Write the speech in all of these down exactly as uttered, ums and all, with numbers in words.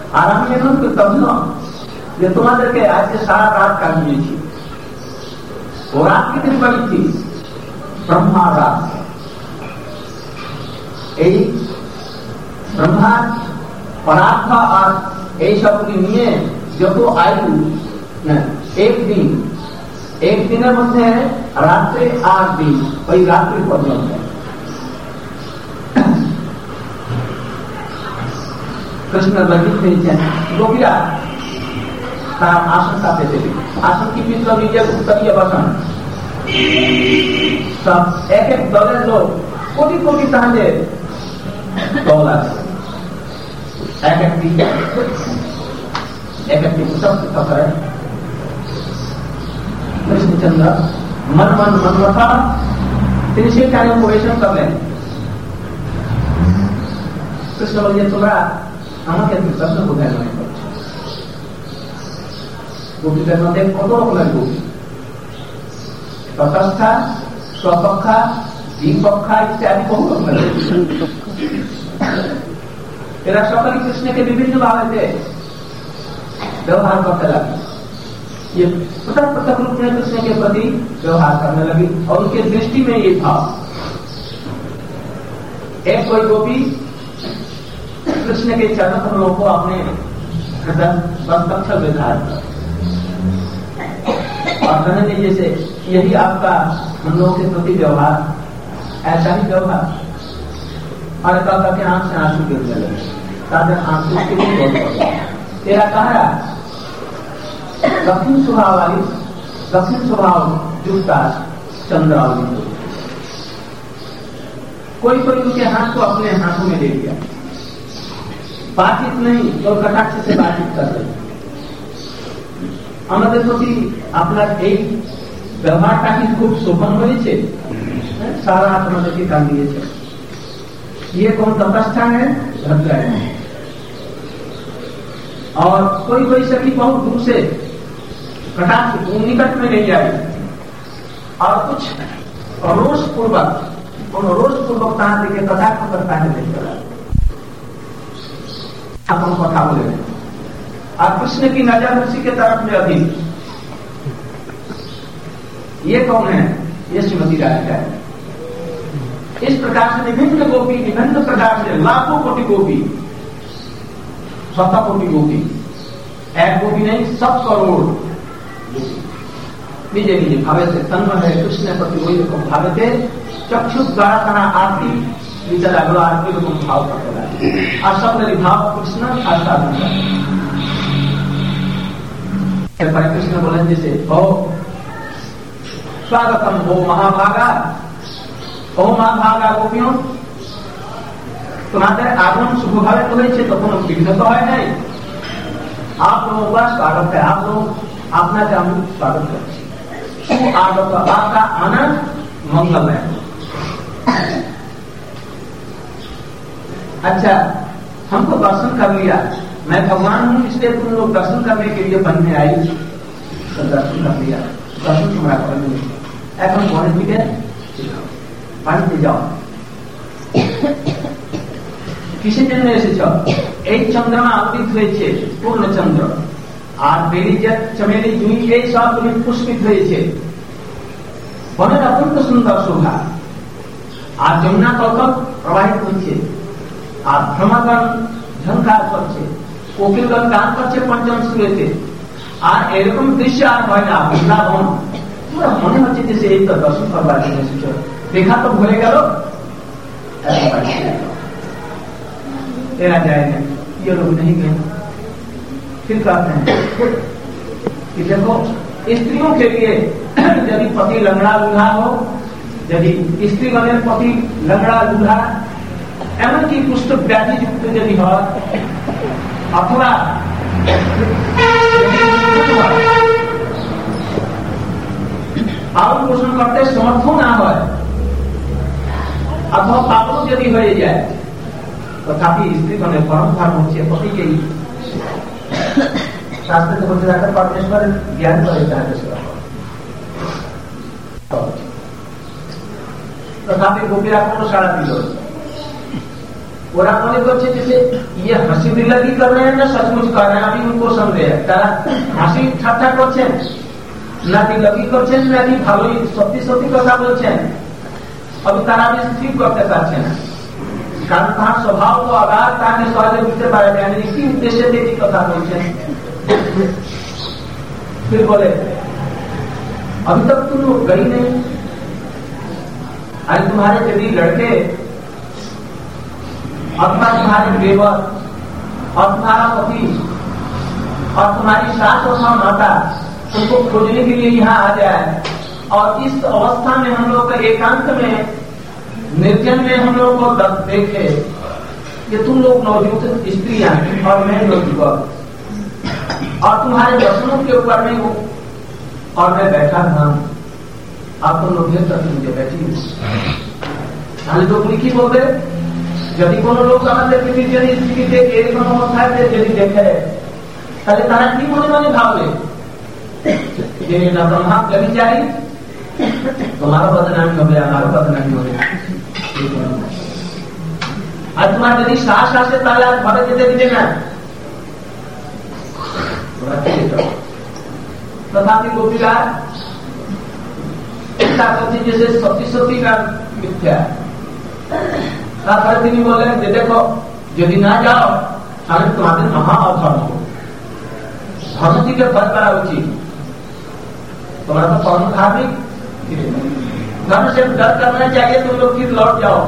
আর আমি এখন করতাম যে তোমাদেরকে আজকে সারা রাত কাটিয়েছি। ও রাত কিদিন বাড়িছি? ব্রহ্মা রাত। এই ব্রহ্মা পদার্থ আর এই সবকে নিয়ে যত আয়ু এক দিন, এক দিনের মধ্যে রাত্রে আট দিন, ওই রাত্রি পর্যন্ত কৃষ্ণ লজ্জিত হয়েছেন। গোপীরা তার আসন কাপে দেবে। আসন কি পিছল নিজের উত্তরীয় বসন। সব এক এক দলের লোক কোটি কোটি তাহলে দল আছে, এক একটি এক একটি উৎসব করে। কৃষ্ণচন্দ্র মন মন মনমথা তিনি সেখানে পরিবেশন করলেন। কৃষ্ণ বলছে তোমরা আমাকে প্রশ্ন বোঝায় মনে করছো। গোপীদের মধ্যে কত রকমের গোপী, তথাস্থা, স্বপক্ষা, দ্বিপক্ষা ইত্যাদি বহু রকমের। এরা সকলে কৃষ্ণকে বিভিন্ন ভাবে व्यवहार करते लगे। ये पृथक पृथक रूप में कृष्ण के प्रति व्यवहार करने लगी और उनके दृष्टि में ये भाव। एक कोई गोपी कृष्ण के चरण कमलों को अपने हृदय मस्तक में धारण कर और कहने लगी जैसे यही आपका हम लोगों के प्रति व्यवहार, ऐसा ही व्यवहार। और कहता कि आंख से आंसू गिरने लगे। ताजा आंसू के लिए तेरा कहा दक्षिण स्वभाव वाली, दक्षिण स्वभाव जुटता चंद्रावली। कोई कोई उनके हाथ को अपने हाथों में ले लिया, बातचीत नहीं तो कटाक्ष से बातचीत कर रहे। আমাদের প্রতি আপনার এই ব্যবহারটা কি খুব শোভন হয়েছে? সারা হাত আমাদেরকে কান দিয়েছে। ये कौन तपस्या है? धर्म है। और कोई कोई सखी बहुत दूर से कटाक्ष निकट में नहीं आई और कुछ रोष पूर्वक उन रोष पूर्वक कहां के कटाक्ष करता है नहीं करा अपन कथा बोले। और कृष्ण की नजर उसी के तरफ में अभी। ये कौन है? ये श्रीमती राधिका है। इस प्रकार से विभिन्न गोपी, विभिन्न प्रकार से लाखों कोटि गोपी, शत कोटि गोपी, एक गोपी नहीं सब करोड़ निजे निजे भावे से तन्म है कृष्ण प्रति वही रकम भावे थे। चक्षु द्वारा तना आरती विचार अगला आरती रकम भाव करते रहे और सब भाव कृष्ण आस्वादन कर। कृष्ण बोले जैसे ओ स्वागतम हो महाभागा, ओ महाभागा गोपियों तुम्हारे आगमन शुभ भावे तो है तो कोनो विघ्न तो है नहीं। आप लोगों का स्वागत है, आप लोग अपना जान स्वागत करते सुआगत आपका आनंद मंगल है। अच्छा हमको दर्शन कर लिया, मैं भगवान हूं इसलिए तुम लोग दर्शन करने के लिए बनने आई, तो दर्शन कर लिया, दर्शन तुम्हारा करने এখন ঘরের দিকে বাড়িতে যাও। কিসের জন্য এসেছ? এই চন্দ্রমা আবৃত হয়েছে পূর্ণচন্দ্র আর বেরিজাত চমেলি জুই এই সবগুলি পুষ্পিত হয়েছে। বনের অত্যন্ত সুন্দর শোভা আর যমুনা কল্পক প্রবাহিত হচ্ছে আর ভ্রমগণ ঝঙ্কার করছে, কোকিলগণ গান করছে পঞ্চম সুরেতে। আর এরকম দৃশ্য আর হয় না বৃন্দাবন। পুরো মনে হচ্ছে যে সেই তো দর্শন করবার জন্য এসেছ, দেখা তো ভুলে গেল। तेरा जाएगा ये लोग नहीं गए। फिर कहते हैं कि देखो स्त्रियों के लिए यदि पति लंगड़ा लूल्हा हो, यदि स्त्री बने पति लंगड़ा लूल्हा एवं की कुष्ठ व्याधि युक्त यदि हो अथवा पालन पोषण करते समर्थो ना हो अथवा पापन यदि हो जाए तथापि स्त्री बने परम धर्म होचे पति के शास्त्र के बोलते जाकर परमेश्वर ज्ञान करता है। तथापि गोपीरा को सारा दिल ওরা মনে করছে যে ইয়ে হাসি বিল্লাতি कर रहे हैं ना सचमुच कर रहे हैं अभी उनको संदेह है তারা হাসি ঠাট্টা করছেন নাকি লকি করছেন নাকি ভালোই সত্যি সত্যি কথা বলছেন अभी তারা স্থির করতে পারছে না কারণ তার স্বভাব তো আবার তাকে সহজে বুঝতে পারে না কি উদ্দেশ্যে দেখি কথা বলছেন फिर बोले अभी तक तुम लोग गई नहीं आज तुम्हारे यदि लड़के अथवा तुम्हारे देवर और तुम्हारा पति और तुम्हारी सास और माता तुमको खोजने के लिए यहाँ आ जाए और इस अवस्था में हम लोग एकांत में निर्जन में हम लोग को देखे कि तुम लोग नवयुक्त स्त्रियां और मैं युवक और तुम्हारे दर्शनों के ऊपर में हूँ और मैं बैठा था आप तुम लोग देर तक मुझे बैठी তাহলে তো উনি কি বলবে যদি কোনো লোক আমাদের পৃথিবীর স্ত্রীতে এরকম অবস্থায় যদি দেখে তাহলে তারা কি মনে মনে ভাববে যে না ব্রহ্মা কবি চাই তোমারও বদনামি হবে আমারও বদনামি হবে আর তোমার যদি শ্বাস আসে তাহলে আর ঘরে যেতে দিবে না तथापि गोपीरा ऐसा करती जैसे सती सती का मिथ्या তারপরে তিনি বলেন যে দেখো যদি না যাও তাহলে তোমাদের মহা অধর্ম ধর্ম থেকে ভয় করা উচিত তোমরা তো কর্ম খাবে धर्म से डर करना चाहिए तुम लोग फिर लौट जाओ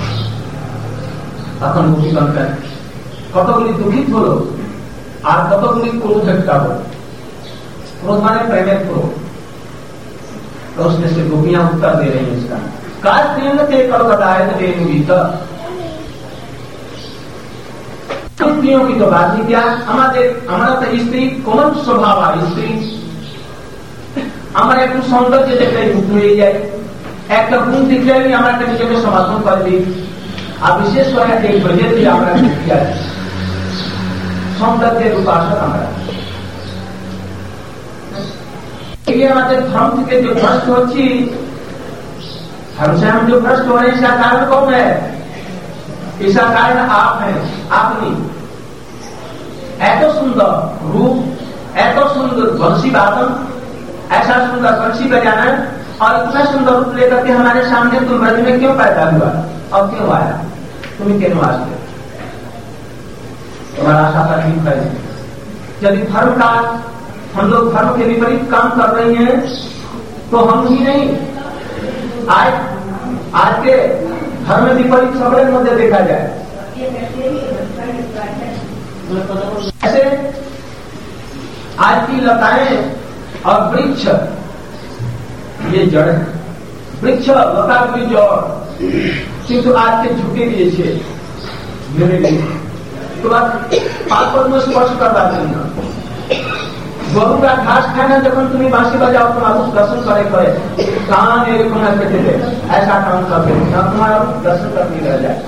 তখন গোপীগণ কতগুলি দুঃখিত হলো আর কতগুলি ক্রোধ একটা হলো क्रोध माने प्रेम क्रोध तो उसमें से गोपियां उत्तर दे रही है इसका काल प्रेम ते कलकताए रेणुगीत स्त्रियों की तो बात नहीं क्या हमारे हमारा तो स्त्री कोमल स्वभाव है स्त्री हमारे একটু সৌন্দর্য দেখলে মুগ্ধ হয়ে যায় একটা গুণ দেখলেই আমরা নিজেকে সমাধান করে দিই আর বিশেষ করে এই ভজে দিয়ে আমরা কি আছে সৌন্দর্যের উপাসক আমরা ये हमारे धर्म के जो भ्रष्ट होती धर्म से हम जो भ्रष्ट हो रहे हैं इसका कारण कौन है इसका कारण आप है आप नहीं ऐसा सुंदर रूप ऐसा सुंदर बंसी वादन ऐसा सुंदर बंसी बजाना और इतना सुंदर रूप लेकर के हमारे सामने तुम ब्रज में क्यों पैदा हुआ और क्यों आया तुम्हें क्यों वास्ते तुम्हारा आशा का ठीक है यदि धर्म का हम लोग धर्म के विपरीत काम कर रहे हैं तो हम ही नहीं आज आज के धर्म विपरीत सबरे मध्य देखा जाए ऐसे आज की लताएं और वृक्ष ये जड़ वृक्ष लता की जड़ किंतु आज के झुके दिए मेरे लिए तो आप पाप में स्पर्श करवा देना গরু का घास खाना जब तुम बांसी बजाओ तुम्हारा दर्शन करे करे कान एरकम पेटे दे ऐसा काम करते तुम्हारा दर्शन करने रह जाए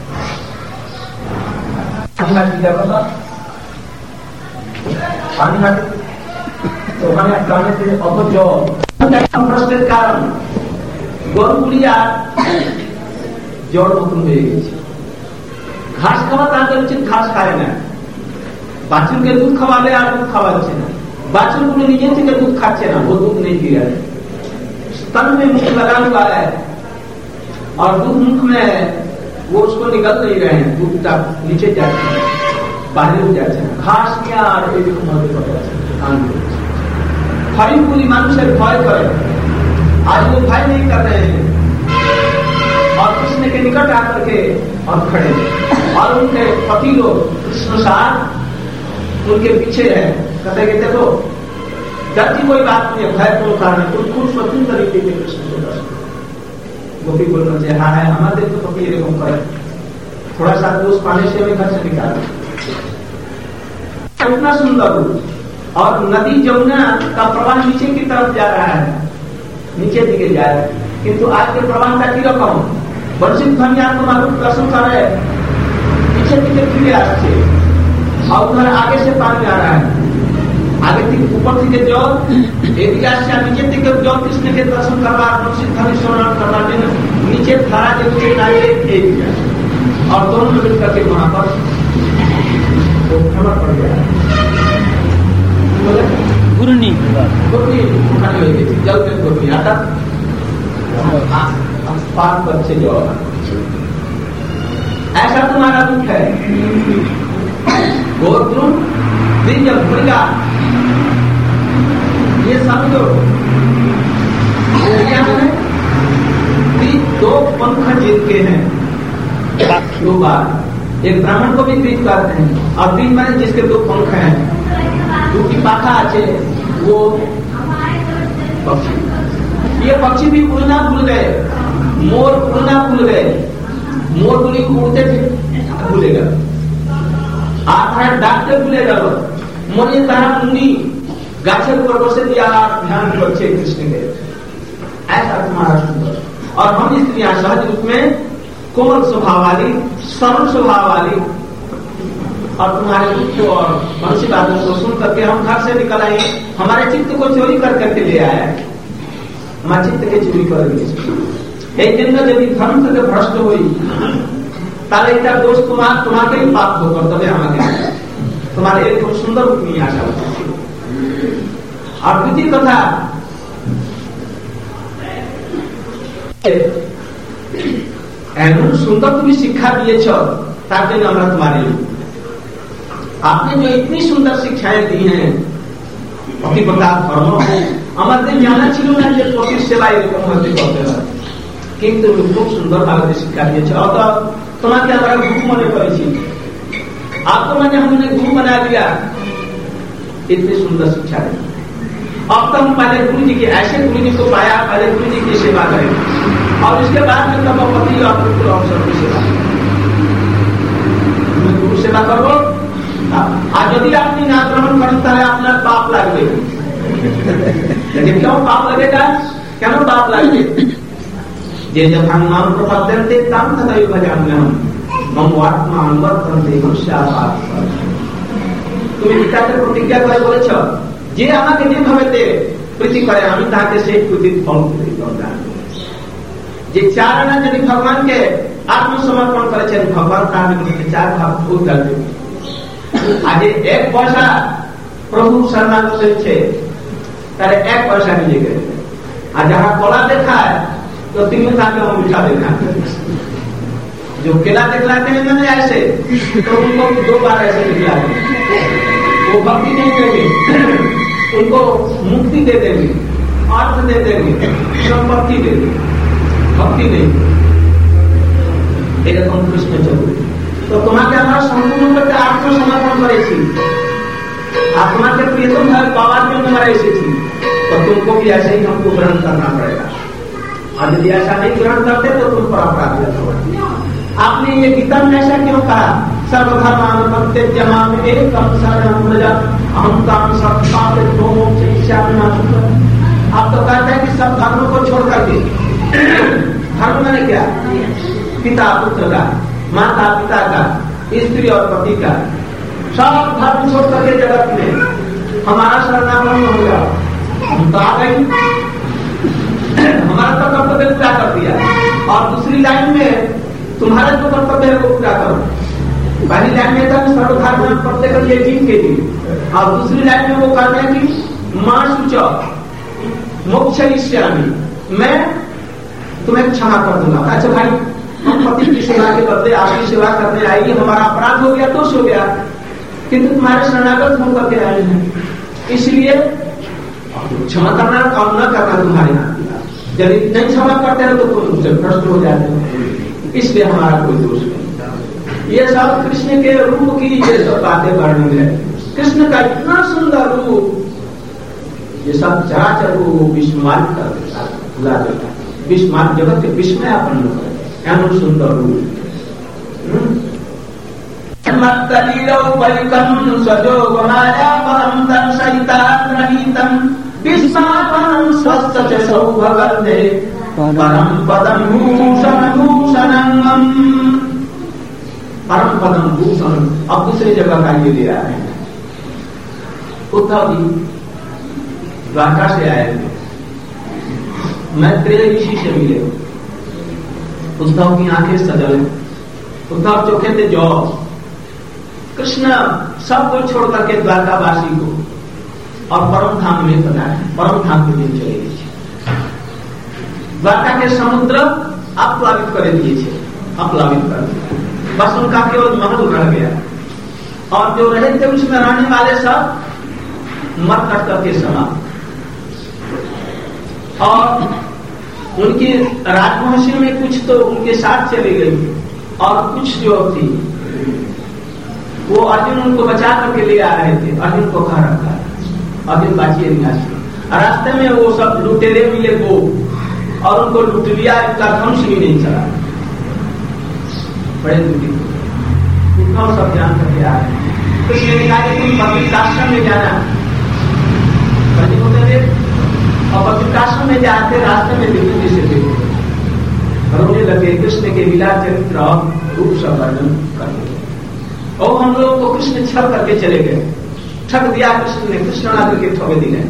पानी तो ওখানে কানেতে অথচ প্রশ্নের কারণ গরুগুলি আর জড় মতন হয়ে গেছে ঘাস খাওয়া তাদের উচিত ঘাস খায় না বাছুরকে দুধ খাওয়ালে আর দুধ খাওয়াচ্ছে না बाछुर को नीचे से दूध खाते ना वो दूध नहीं पी रहा है स्तन में मुख लगा हुआ है और दूध मुख में वो उसको निकल नहीं रहे हैं दूध तक नीचे जाते हैं बाहर हो जाते हैं घास क्या फरी पूरी मनुष्य भय करे आज वो भय नहीं कर रहे हैं और कृष्ण के निकट आकर के और खड़े और उनके पति लोग कृष्ण साथ उनके पीछे है कहते कि देखो डर की कोई बात नहीं है भय को कारण कुछ खुद स्वतंत्र तरीके से कृष्ण को दर्शन गोपी बोलना चाहिए हाँ है हमारे तो पति ये करे थोड़ा सा दोष पाने से हमें घर से निकाल इतना सुंदर रूप और नदी जमुना का प्रवाह नीचे की तरफ जा रहा है नीचे दिखे जा रहा है किंतु आज के प्रवाह का की रकम वर्षित ध्वनि तुम्हारा दर्शन कर रहे पीछे पीछे फिर आ रहे और उधर आगे से पानी आ रहा है आगे থেকে ऊपर থেকে জল এদিকে আসছে আর নিচে থেকে জল কৃষ্ণকে দর্শন করবার অনুষ্ঠিত ধ্বনি শ্রবণ করবার জন্য নিচে ধারা যেদিকে দাঁড়িয়ে এদিকে और दोनों मिल करके वहां पर वो खबर पड़ गया। गुरनी गुरनी उठाने लगी थी, जल में गुरनी आता पांच बच्चे जो ऐसा तुम्हारा दुख है। गोत्रु दिन जब भूलेगा ये समझो क्या है, दो पंख जीत के हैं दो बार। एक ब्राह्मण को भी प्रीत करते हैं और तीन मैंने जिसके दो पंख हैं दूसरी पाखा आचे वो पक्षी। ये पक्षी भी उड़ना भूल गए, मोर उड़ना भूल गए। मोर उड़ी उड़ते थे भूलेगा, आधा डाकते भूलेगा। मोर ये तारा मुंडी गाछे ऊपर बसे दिया ध्यान बच्चे कृष्ण के। ऐसा तुम्हारा सुंदर और हम स्त्रियां सहज रूप में कोमल स्वभाव वाली, सरल स्वभाव वाली, और तुम्हारे दुख और मनसी बातों को सुन करके हम घर से निकल आए। हमारे चित्त को चोरी कर करके ले आया, हमारे चित्त के चोरी करेंगे। एक दिन में यदि धर्म से भ्रष्ट हुई ताले क्या दोस्त तुम्हार तुम्हारे ही पाप हो कर्तव्य हमारे तुम्हारे एक सुंदर रूप नहीं आशा होती। और द्वितीय कथा एमन सुंदर तुम्हें शिक्षा दिए ताकि আমরা तुम्हारे लिए आपने जो इतनी सुंदर शिक्षाएं दी हैं पतिव्रता धर्म हमारे जाना छिलो ना যে পতির সেবা এরকম হতে করতে হয়, কিন্তু খুব সুন্দর ভাবে শিক্ষা দিয়েছে। और তোমাকে আমরা গুরু মনে করেছি, आपको मैंने हमने गुरु बना दिया, इतनी सुंदर शिक्षा दी। अब तो हम पहले गुरु जी के ऐसे गुरु जी को पाया, पहले गुरु जी की सेवा करें और उसके बाद में तब पति और पुत्र और सबकी सेवा गुरु सेवा करो। আর যদি আপনি না গ্রহণ করেন তাহলে আপনার পাপ লাগবে। क्यों पाप लगेगा, কেন पाप লাগবে? যে যখন নাম প্রপদ্যন্তে তাম তথায় ভজাম্যহম মম আত্মান বর্তন্তে মনুষ্যাপাত। তুমি গীতাতে প্রতিজ্ঞা করে বলেছ যে আমাকে যেভাবে প্রীতি করে আমি তাকে সেই প্রীতির ফল প্রদান। যে চার আনা যদি ভগবানকে আত্মসমর্পণ করেছেন ভগবান তার নিকটে চার ভাগ উদ্ধার দেবে। आज एक पैसा प्रभु शरणागत से तारे एक पैसा नहीं गए। आज जहाँ कोला देखा है तो तीन साल में मीठा देखा, जो केला दिखलाते हैं मैंने ऐसे तो उनको दो बार ऐसे दिखलाते वो भक्ति नहीं देंगे, उनको मुक्ति दे देंगे, अर्थ दे देंगे, संपत्ति देंगे, भक्ति देंगे। এরকম কৃষ্ণ চক্র तो तुम्हारे আমরা সম্পূর্ণ করতে আত্মসমর্পণ করেছি, আর তোমাকে प्रियतम भाव पावार जन्य हमारा एसेছি, तो तुमको भी ऐसे ही हमको ग्रहण करना पड़ेगा। और यदि ऐसा नहीं ग्रहण करते तो तुम पर अपराध होगा। आपने ये गीता में ऐसा क्यों कहा, सर्वधर्मान परित्यज्य माम एकम शरणं व्रज अहं तां संस्थापयित्वा मोक्षयिष्यामि मा शुचः। आप तो कहते हैं कि सब धर्मों को छोड़ करके, धर्म मैंने क्या, पिता पुत्र का, माता पिता का, स्त्री और पति का, सब धर्म छोड़ करके जगत में हमारा शरणागमन हो जाओ। हम तो आ गए, हमारा तो कर्तव्य पूरा कर दिया और दूसरी लाइन में तुम्हारा जो कर्तव्य है वो पूरा करो। पहली लाइन में था सर्वधर्म प्रत्येक ये जीव के लिए, और दूसरी लाइन में वो कहते हैं कि मां शुचः मोक्षयिष्यामि, मैं तुम्हें क्षमा कर दूंगा। अच्छा भाई हम पति की सेवा के बदले आपकी सेवा करने आएगी, हमारा अपराध हो गया, दोष हो गया, किंतु तुम्हारे शरणागत होकर के आए हैं, इसलिए क्षमा करना और न करना तुम्हारे हाथ। यदि नहीं क्षमा करते हैं तो तुम उससे भ्रष्ट हो जाते हो, इसलिए हमारा कोई दोष नहीं। ये सब कृष्ण के रूप की ये सब बातें वर्णन है। कृष्ण का इतना सुंदर रूप, ये सब चराचर रूप विस्मय कर देता, भुला देता, विस्मय जगत के विस्मय अपन लोग एमन सुंदर रूप। मत्तलीलौपलिकं स्वजोगमायापरं दर्शयिताग्रहीतं विस्मापनं स्वस्य च सौभगन्धे परं पदं भूषणभूषणं। परम पदम भूषण अब दूसरी जगह का ये ले रहा है। उद्धव जी द्वारका से आए थे, मैत्रेय ऋषि से मिले, उद्धव की आंखें सजल है, उद्धव चौके थे जो कृष्ण सबको छोड़ करके द्वारकावासी को और परम धाम में बनाए, परम धाम के दिन चले गए। द्वारका के समुद्र अपप्लावित कर दिए थे, अपप्लावित कर दिया, बस उनका केवल महल रह गया और जो रहे थे उसमें रहने वाले सब मर कट करके समाप्त। और उनकी राजमहर्षि में कुछ तो उनके साथ चली गई और कुछ जो थी वो अर्जुन उनको बचा करके ले आ रहे थे। अर्जुन को कहा रखा, अर्जुन बाची रास्ते में वो सब लुटेरे मिले वो और उनको लुट लिया, इनका धनुष भी नहीं चला। बड़े दुखी इतना सब जान करके आ रहे हैं। तो इसने कहा कि तुम पवित्राश्रम में जाना, होते थे और पवित्राश्रम में जाते रास्ते में विभूति से देखो रोने लगे, कृष्ण के लीला चरित्र और रूप से वर्णन करने लगे। और हम लोगों को कृष्ण छल करके चले गए, ठग दिया कृष्ण ने, कृष्ण आकर के ठगे दिए।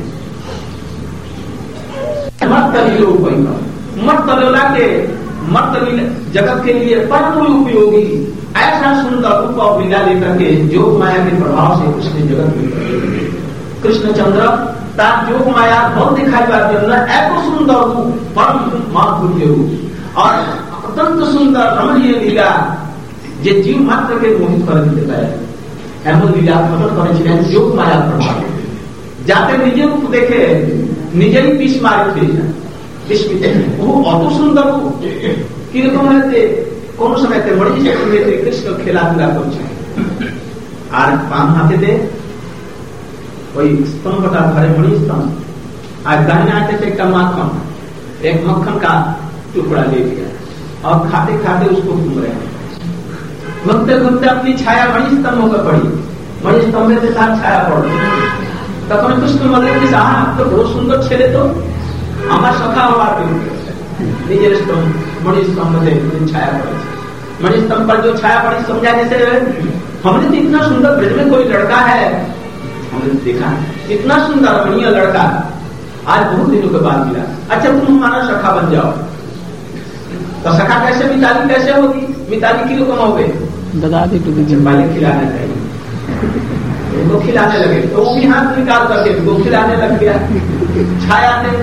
मत तलीलो मत तलोला के मत जगत के लिए परम उपयोगी ऐसा सुंदर रूप और लीला लेकर के योग माया के प्रभाव से कृष्ण जगत में कृष्ण चंद्र तार योग माया बहुत दिखाई पाते ऐको सुंदर रूप परम माधुर्य रूप और अत्यंत सुंदर रमणीय लीला जे जीव मात्र के मोहित कर देता है। एमन लीला प्रकट कर योग माया प्रभाव जाते निजे रूप देखे निजे ही पीस मारे थे वो अत सुंदर रूप किरकम रहते কোন সময়তে মরিচ চক্রবর্তী কৃষ্ণ খেলাধুলা করছে আর বাম হাতে দে ওই স্তম্ভটা ধরে মরিচ স্তম্ভ আর दाहिने हाथ से एक मक्खन एक मक्खन का टुकड़ा ले लिया और खाते खाते उसको घूम रहे हैं। घूमते घूमते अपनी छाया मणि स्तंभ पर पड़ी, मणि स्तंभ के साथ छाया पड़ तक कृष्ण बोले कि साहब तो बहुत सुंदर छेले तो हमार सखा हवा निजे स्तंभ मणि स्तंभ से छाया पड़ी। मणि स्तंभ पर जो छाया पड़ी समझाने से हमने तो इतना सुंदर ब्रज में कोई लड़का है, हमने देखा इतना सुंदर रमणीय लड़का आज बहुत दिनों के बाद मिला, अच्छा तुम हमारा सखा बन जाओ। तो सखा कैसे मिताली कैसे होगी, मिताली किलो कमाओगे बता दी पहले खिलाने चाहिए, उनको खिलाने लगे तो वो भी हाथ निकाल करके उनको खिलाने लग गया छाया से।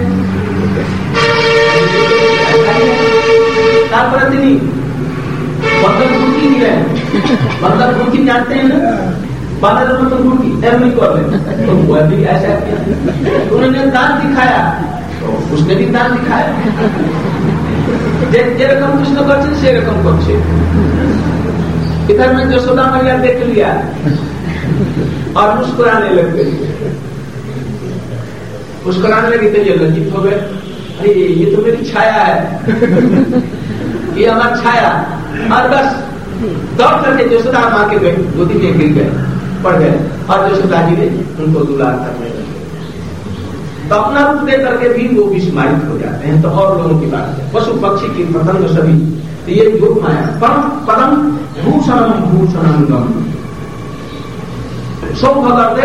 प्रतिनी बंदर गुड़की नहीं है, बंदर गुड़की जानते हैं ना, बादल में तो गुड़की नहीं कर रहे तो वो भी ऐसा किया, उन्होंने दान दिखाया तो उसने भी दान दिखाया। जे रकम कृष्ण करछे से रकम करछे। इधर में यशोदा मैया देख लिया और मुस्कुराने लग गई, मुस्कुराने लगी तो ये लज्जित हो गए, अरे ये तो मेरी छाया है, ये हमारी छाया। और बस दौड़ करके यशोदा माँ के गोदी में गिर गए, पड़ गए और यशोदा जी ने उनको दुलार करने लगे। तो अपना रूप दे करके भी वो विस्मारित हो जाते हैं। तो और लोगों की बात है, पशु पक्षी की पतंग सभी तो ये योग माया परम परम भूषणम भूषणंगम सौभाग्य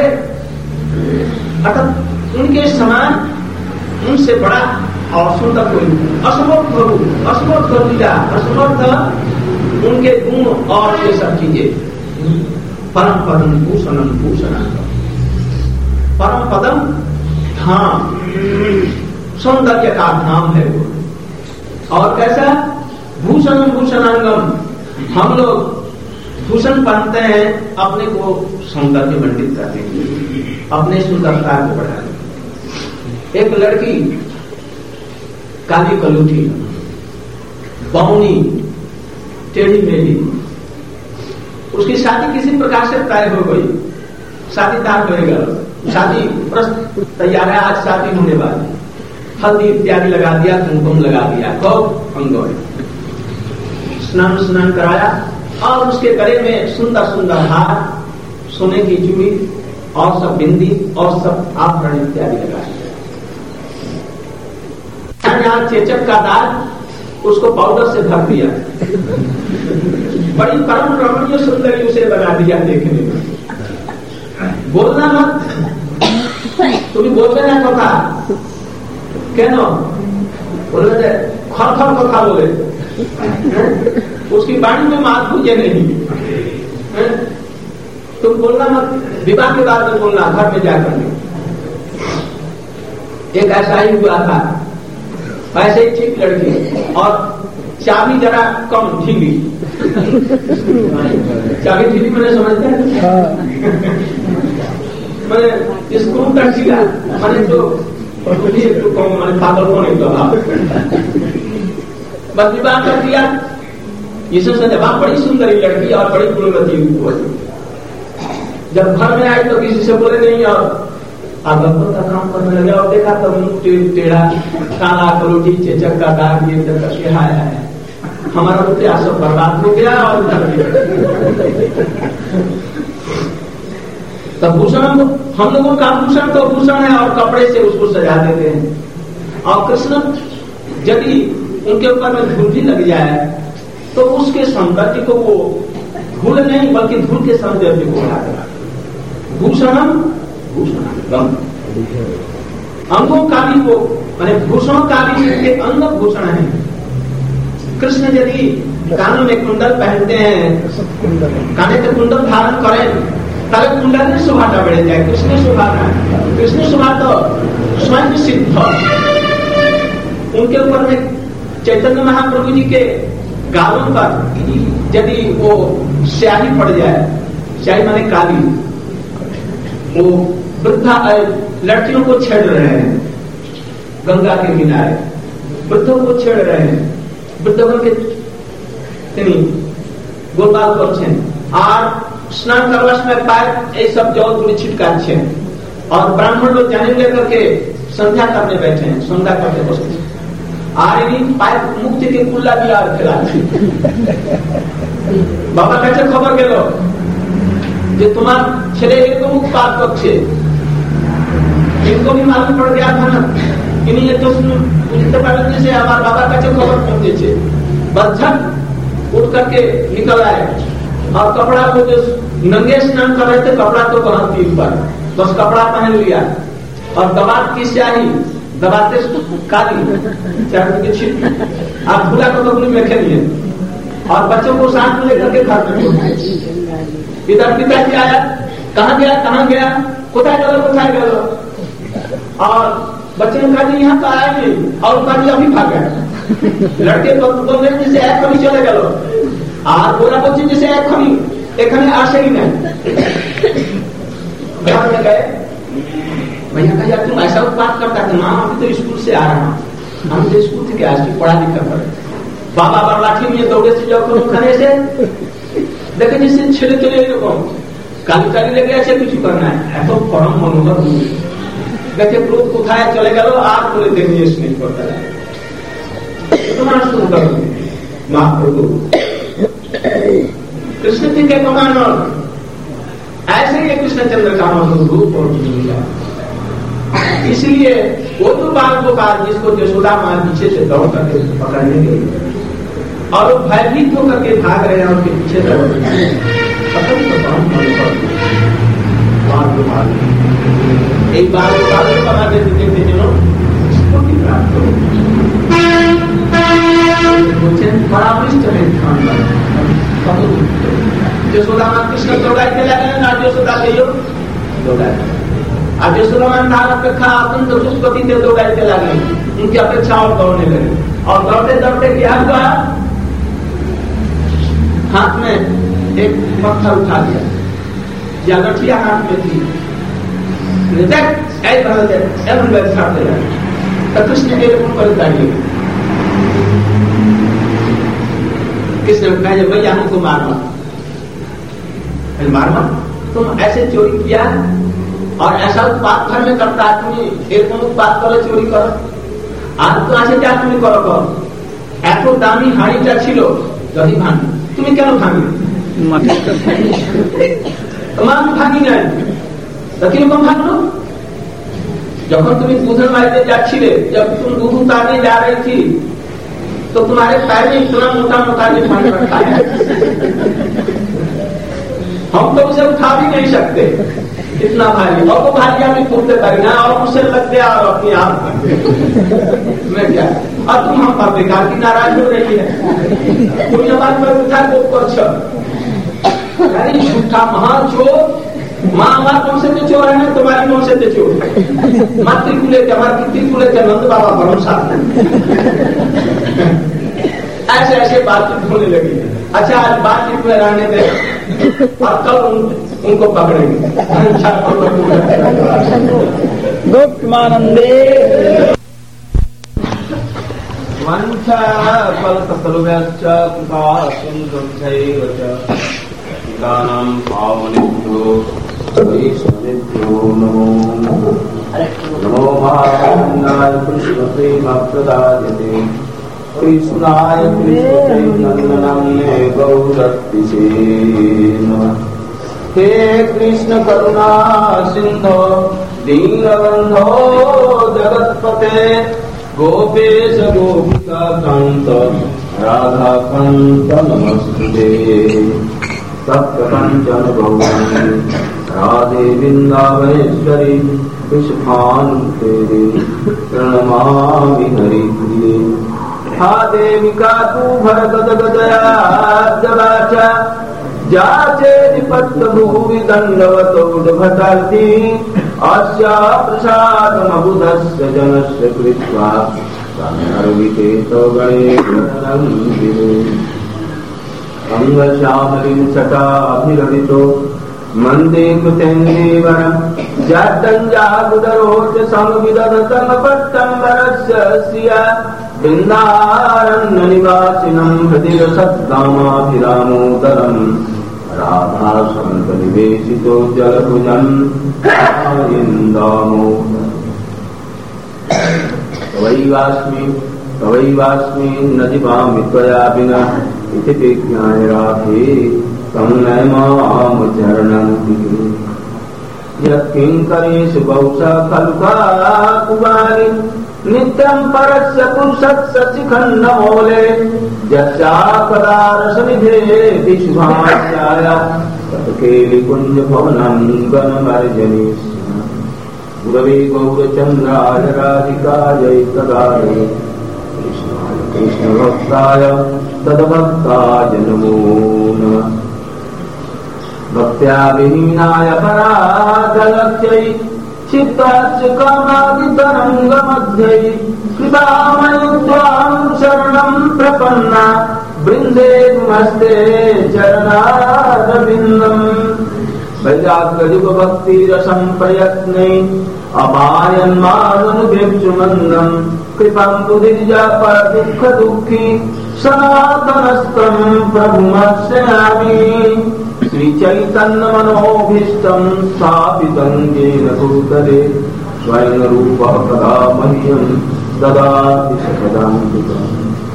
अर्थात उनके समान उनसे बड़ा और सुंदर कोई असमर्थ प्रभु असमर्थ कविता असमर्थ उनके गुण और ये सब चीजें परम पदम भूषणम भूषणम परम पदम धाम सौंदर्य का धाम है वो। और कैसा भूषणम भूषणांगम, हम लोग भूषण पहनते हैं अपने को सौंदर्य मंडित करने के लिए, अपने सुंदरता को बढ़ाने। एक लड़की काली कलूठी बहुनी टेढ़ी मेढ़ी, उसकी शादी किसी प्रकार से तय हो गई, शादी तय हो गया, शादी प्रश्न तैयार है, आज शादी होने वाली, हल्दी इत्यादि लगा दिया, कुमकुम लगा दिया, खूब अंगों स्नान स्नान कराया और उसके गले में सुंदर सुंदर हार, सोने की चूड़ी और सब बिंदी और सब आभरण इत्यादि लगाया। यहाँ चेचक का दाग उसको पाउडर से भर दिया, बड़ी परम रमणीय सुंदरी उसे बना दिया देखने में। बोलना मत, तुम्हें बोलते ना कथा क्या नो बोले खर खर कथा बोले उसकी वाणी में मात भूजे नहीं। तुम बोलना मत, विवाह के बाद में बोलना घर में जाकर। एक ऐसा ही हुआ था, ऐसे ही ठीक लड़की और चाबी जरा कम ढीली। चाबी ढीली मैंने समझते हैं, मैंने स्क्रू का ढीला, मैंने तो मैंने पागल होने का बस विवाह कर दिया। यीशु से जब बड़ी सुंदरी लड़की और बड़ी गुणवती हुई, जब घर में आई तो किसी से बोले नहीं और आगंतुक का काम करने लगे और देखा तो मुंह टेढ़ा, काला करोटी, चेचक का दाग, ये सब करके आया है। हमारा रुपया सब बर्बाद हो गया और तो भूषण, हम लोगों का भूषण तो भूषण है और कपड़े से उसको सजा देते हैं। और कृष्ण यदि उनके ऊपर में धूल भी लग जाए तो उसके सौंदर्य को वो धूल नहीं बल्कि धूल के सौंदर्य को बढ़ा देगा। भूषणम भूषण अंगों का भी वो माने भूषणों का भी उनके अंग भूषण है। कृष्ण यदि कानों में कुंडल पहनते हैं, काने के कुंडल धारण करें, ताले कुंडल ने शोभा बढ़ जाए। कृष्ण शोभा है, कृष्ण शोभा तो स्वयं सिद्ध। उनके ऊपर में चैतन्य महाप्रभु जी के गालों पर यदि वो स्याही पड़ जाए, स्याही माने काली, वो वृद्धा लड़कियों को छेड़ रहे हैं गंगा के किनारे, वृद्धों को छेड़ रहे हैं, वृद्धों के गोपाल करছেন আর स्नान करवा समय पैर ये सब जल पूरी छिटका छे और ब्राह्मण लोग जाने लेकर के संध्या करने बैठे हैं, संध्या करते बसते আর ইনি পায়ের মুখ থেকে কুল্লা দিয়ে আর ফেলাচ্ছে। বাবার কাছে খবর গেল যে তোমার ছেলে এরকম উৎপাত করছে। इनको भी मालूम पड़ गया था ना, इन्हीं ये तो बुझते पालन जैसे हमारे बाबा का खबर पहुंचे, बस झट उठ करके निकल आए और कपड़ा को जो नंगे स्नान कर रहे थे कपड़ा तो वहां थी ऊपर, बस कपड़ा पहन लिया और दबात की स्याही दबाते काली चारों के छिट आप भूला को अपनी में खेलिए और बच्चों को साथ में लेकर के घर में इधर पिताजी आया, कहाँ गया कहाँ गया, कोথায় गलो कोথায় गलो, और बच्चे ने कहा यहाँ तो आया नहीं और कहा अभी भाग गया। लड़के बोल रहे जैसे एक खनी चले गलो और बोला बच्चे जैसे एक खनी एखने आसे ही नहीं। घर में गए, भैया कहा यार तुम ऐसा उत्पाद करता है, माँ अभी तो स्कूल से आ रहा हूँ, हम तो स्कूल थे आज की पढ़ा लिखा कर बाबा बार लाठी में दौड़े से जाओ खाने से देखे जिससे ছেলে চলে এরকম কালি কালি লেগে আছে কিছু করনা है এত পরম মনোহর দেখে ক্রোধ কোথায় চলে গেল আর করে দেখিয়ে স্নেহ করতে লাগে। তোমার শুরু করো महाप्रभु कृष्ण जी के कमांडर ऐसे ही कृष्णचंद्र का रूप और भूमिका। इसलिए वो तो बाल गोपाल जिसको यशोदा मां पीछे से दौड़ करके पकड़ने गई और वो भयभीत होकर के भाग रहे हैं और उसके पीछे दौड़ रहे हैं। बाल गोपाल एक बाल गोपाल को बना देते देखते चलो स्फूर्ति प्राप्त हो बड़ा पृष्ठ है यशोदा मां कृष्ण दौड़ाते लगे ना यशोदा के योग दौड़ाते आज यशोदा मां नाम अपेक्षा अत्यंत दुष्पति से दौड़ाते लगे, उनकी अपेक्षा और दौड़ने लगे और दौड़ते दौड़ते क्या हुआ हाथ में एक पत्थर उठा लिया या लठिया हाथ में थी तो कृष्ण के ऊपर उतारिए। कृष्ण कहे भैया हमको मारना मारना तुम ऐसे चोरी किया और ऐसा उत्पाद घर में करता है, तुम्हें एरकम उत्पाद करो चोरी करो আর তো আছে যা তুমি করো করো, এত দামি হাড়িটা ছিল যদি ভাঙি তুমি কেন ভাঙি তোমার ভাঙি নাই তো কিরকম ভাঙলো যখন তুমি दूधन बाड़ीते যাচ্ছিলে जब तुम दूध उतारने जा रही थी तो तुम्हारे पैर में इतना मोटा मोटा ये पानी रखा है हम तो उसे उठा भी नहीं सकते इतना भारी, और वो भारी हमें कूदते करना और उसे लग गया और अपने आप मैं क्या और तुम हम पर बेकार की नाराज हो रही है। तुम बात पर उठा को कर झूठा महाचोर माँ हमारे कौन से तो चोर है तुम्हारी कौन से तो चोर मातृकुले के हमारे पितृकुले के नंद बाबा भरोसा ऐसे ऐसे बातचीत होने लगी। अच्छा आज बातचीत में रहने दे और कल उन, उनको पकड़ेंगे। गुप्तमानंदे वंशा कल्पतरुभ्यश्च कृपा सिन्धुभ्यैव च गानं पावनेभ्यो वैष्णवेभ्यो नमो नमो महापुण्याय कृष्णप्रेमप्रदायते कृष्णाय कृष्णचैतन्यनाम्ने गौरतिसे नमः। हे कृष्ण करुणा सिंधो दीनबन्धो जगत्पते गोपेश गोपिका कांत राधा कांत नमस्ते सत्य कंचन गौरी राधे वृंदावनेश्वरी विश्वानुते प्रणमामि हरिप्रिये। हा देविका तू भरगदगदया जवाचा जाचे निपत्तभुवि दण्डवतोऽवतार्ति अस्या प्रसादमबुधस्य जनस्य कृत्वा सन्नर्वितेत गणेशनन्दिने अंगश्यामलिं सटाभिरवितो मन्दे कृतेन्दीवरं जातञ्जागुदरोच समविदधतमपट्टम्बरस्य श्रिया वृन्दारण्यनिवासिनं हृदि रसद्दामाभिरामोदरम् राधासन्तनिवेशितो जलभुजं दामोदरम्। तवैवास्मि तवैवास्मि न जीवामि त्वया विना इति विज्ञाय राधे तं नयमाम चरणं दिवे। यत्किङ्करेषु बहुशः खलुका कुमारी नित्यं परस्य पुरुषस्य शिखण्डमूले यस्या रसनिधे विशुभास्याय तत्केलिकुञ्जभवनं गणमर्जने गुरवे गौरचन्द्राय राधिकायै तदाय कृष्णाय कृष्णभक्ताय तद्भक्ताय नमो नमः। भक्त्या विहीनाय पराधलक्ष्यै चित्तस्य कामादितरङ्गमध्ये कृपामयि त्वां शरणं प्रपन्ना वृन्दे नमस्ते चरणारविन्दम्। वैराग्ययुगभक्तिरसं प्रयत्ने अपायन्मादनुभेक्षुमन्दम् कृपां बुधिर्यापदुःखदुःखी सनातनस्तं प्रभुमर्शयामि। श्रीचैतन्यमनोभीष्टं स्थापितं येन भूतले स्वयं रूपः कदा मह्यं ददाति सकदान्तिकम्।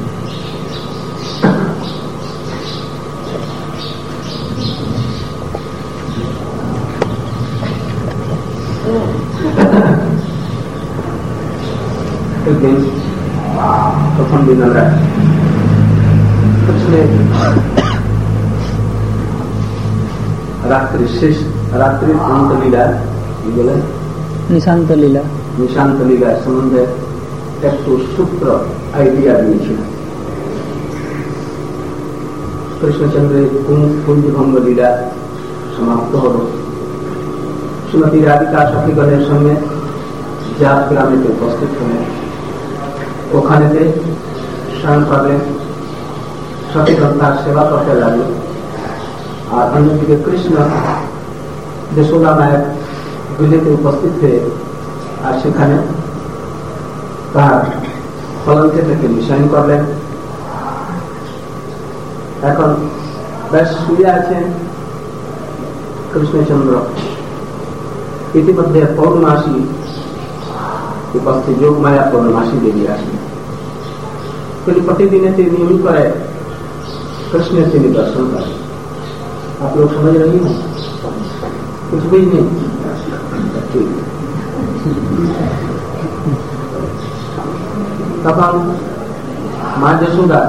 एक दिन प्रथम दिन है उसने रात्रि शेष रात्रि अंत लीला बोले निशांत लीला निशांत लीला संबंधे एक तो सूत्र आइडिया दिए कृष्णचंद्र कुंजभंग लीला समाप्त हो श्रीमती राधिका सखी गणेश में जात ग्रामे उपस्थित हुए ওখানে স্নান করে সচেতন তার সেবা করতে লাগলো। আর অন্যদিকে কৃষ্ণ যশোদা মায়ের গৃহেতে উপস্থিত হয়ে আর সেখানে তার ফলনকে থেকে মিশন করলেন। এখন বেশ শুয়ে আছেন কৃষ্ণচন্দ্র। ইতিমধ্যে পৌর্ণমাসী उपस्थित योग माया पौर्णमासी देवी आसी प्रतिदिन नियमित करे कृष्ण से दर्शन करे। आप लोग समझ रही हैं कुछ भी नहीं। तब हम माँ यशोदा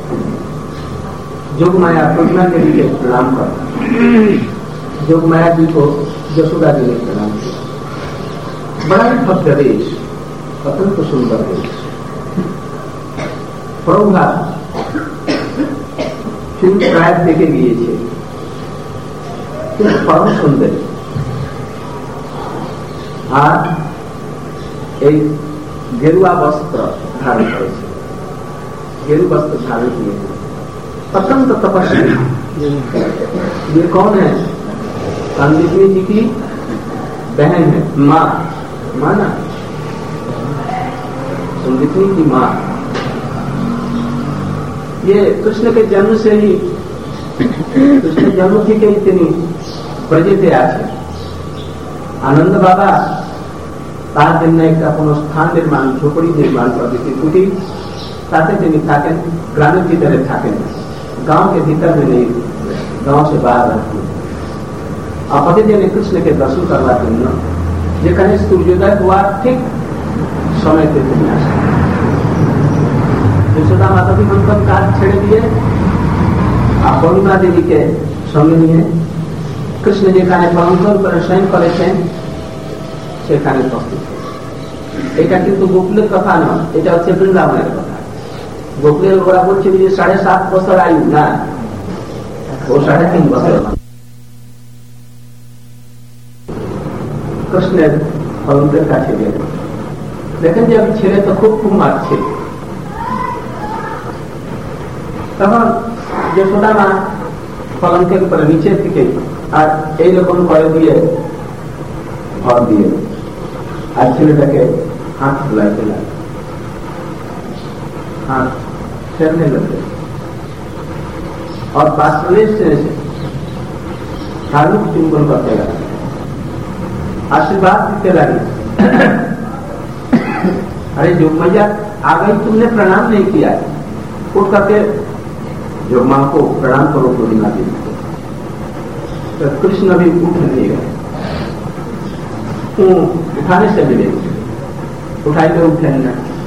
जोग माया पूर्णिमा देवी के प्रणाम कर जोग माया जी को यशोदा जी ने प्रणाम किया। बड़ा ही भव्य देश अत्यंत सुंदर देश। প্রভাব চুল প্রায় থেকে গিয়েছে, কিন্তু পরম সুন্দর। আর এই গেরুয়া বস্ত্র ধারণ করেছে, गेरु वस्त्र धारण किए, अत्यंत तपस्वी। ये कौन है? संदीपनी जी की बहन है, माँ, माँ ना, संदीपनी की माँ। ये कृष्ण के जन्म से ही, कृष्ण जन्म थी के इतनी प्रजे थे आज। आनंद बाबा तार दिन एक अपना स्थान निर्माण, झोपड़ी निर्माण कर दी थी, क्योंकि ताते दिन थाकें, ग्रामीण की तरह थाकें, गांव के भीतर में नहीं, गांव से बाहर रहती। आप प्रतिदिन कृष्ण के दर्शन करवाते हैं ना, ये कहीं सूर्योदय हुआ ठीक समय पे विन्यास। यशोदा माता भी मंथन काज छेड़ दिए, आप पूर्णिमा देवी के सঙ্গে নিয়ে কৃষ্ণ যেখানে পরমপদ করে শয়ন করেছেন সেখানে উপস্থিত। এটা কিন্তু গোকুলের কথা নয়, এটা হচ্ছে বৃন্দাবনের কথা। গোকুলের ওরা বলছে যে সাড়ে সাত বছর আয়ু, না, ও সাড়ে তিন বছর। কৃষ্ণের ফলকের কাছে গেল, দেখেন যে আমি ছেলে তো খুব খুব মারছে। তখন যশোদা মা ফলকের উপরে নিচের থেকে আর এইরকম করে দিয়ে ভর দিয়ে আর ছেলেটাকে हाथ बुलाते लगे, हाथ फेरने लगे और वात्सल्य से धार्मिक चुंबन करते लगे, आशीर्वाद देते लगे। अरे जो मैया आ गई, तुमने प्रणाम नहीं किया, उठ करके जो मां को प्रणाम करो पूर्णिमा देवी को। तो कृष्ण भी उठ नहीं गए, उठाने से मिले, उठाई तो उठे न।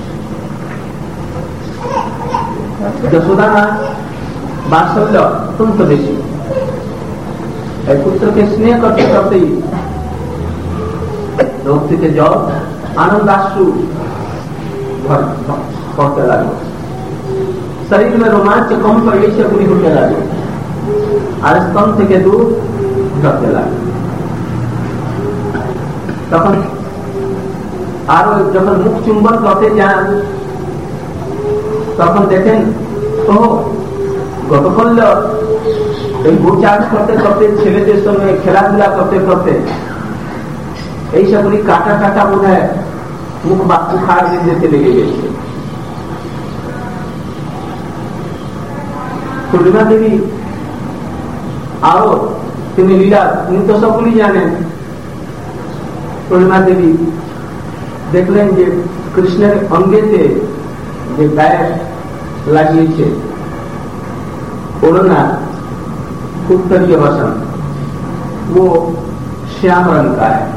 यशोदा वात्सल्य तुम तो देखो, पुत्र के स्नेह करते करते ही भक्ति के जल आनंदाश्रु पड़ते लगे, शरीर में रोमांच कम पड़े से पूरी होते लगे, और स्तंभ के दूर झड़ते लगे। तक আর যখন মুখ চুম্বন করতে যান তখন দেখেন ও গতকাল এই গোচার করতে করতে ছেলেদের সঙ্গে খেলাধুলা করতে করতে এইসবগুলি কাটা কাটা বোধ হয় মুখ বাক্য খাড় যেতে লেগে গেছে। পূর্ণিমা দেবী আরো তিনি লীলা, তিনি তো সবগুলি জানেন। পূর্ণিমা দেবী দেখলেন যে কৃষ্ণের অঙ্গেতে যে গায়ে লাগিয়েছে ओढ़ना उत्तरीय वसन, वो श्याम रंग का है,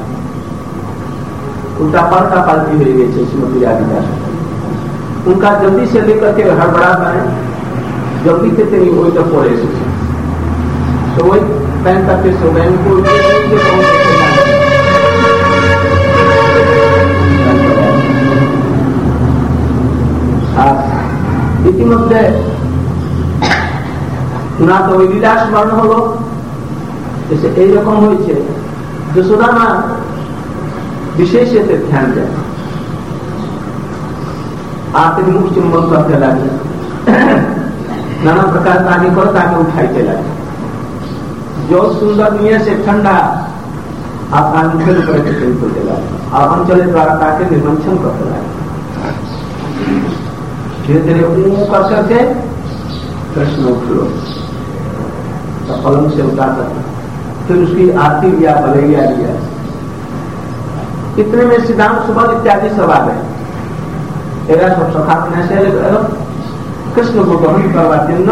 उनका पलटा पलटी हुई गई है श्रीमती राधिका। उनका जल्दी से लेकर के हड़बड़ा पाए, जल्दी से तेरी वही तो पड़े तो वही पहन करके सो गए। उनको ইতিমধ্যে না তো ওই লীলা স্মরণ হলো, এইরকম হয়েছে যশোদা মা বিশেষ এতে ধ্যান দেয়, আর তিনি মুখ চুম্বন করতে লাগে, নানা প্রকার তাকে করে তাকে উঠাইতে লাগে। জল সুন্দর নিয়ে সে ঠান্ডা আপনার মুখের উপরে তৈরি করতে লাগে, আর অঞ্চলের দ্বারা তাকে নির্বাচন করতে লাগে। धीरे धीरे ऊँ कर करके कृष्ण उठलो, तो पलंग से उतार करके फिर उसकी आरती लिया, भलैया लिया। इतने में सिद्धांत सुबह इत्यादि सब आ गए। एरा सब सखाने से कृष्ण को ग्रहण करवाते न,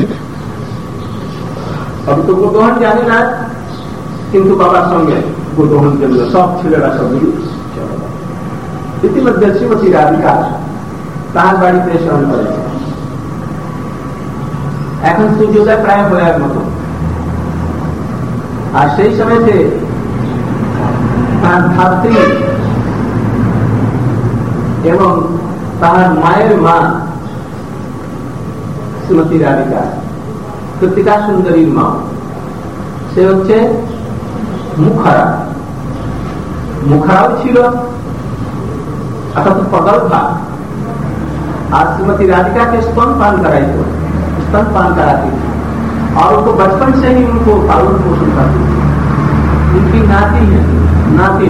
अब तो गोदोहन जाने ना, किंतु बाबा संगे गोदोहन के लिए सब छिलेगा सब इतिमध्य श्रीमती राधिका তার বাড়িতে শয়ন করেছে। এখন সূর্যোদয় প্রায় হওয়ার মতো, আর সেই সময়তে তার ধাত্রী এবং তার মায়ের মা শ্রীমতী রাধিকা কৃতিকা সুন্দরীর মা, সে হচ্ছে মুখারা। মুখারাও ছিল অর্থাৎ पगलभा, और श्रीमती राधिका के स्तन पान कराई थी, स्तन पान कराती थी और उनको बचपन से ही उनको पालन पोषण करती थी। उनकी नाती है, नाती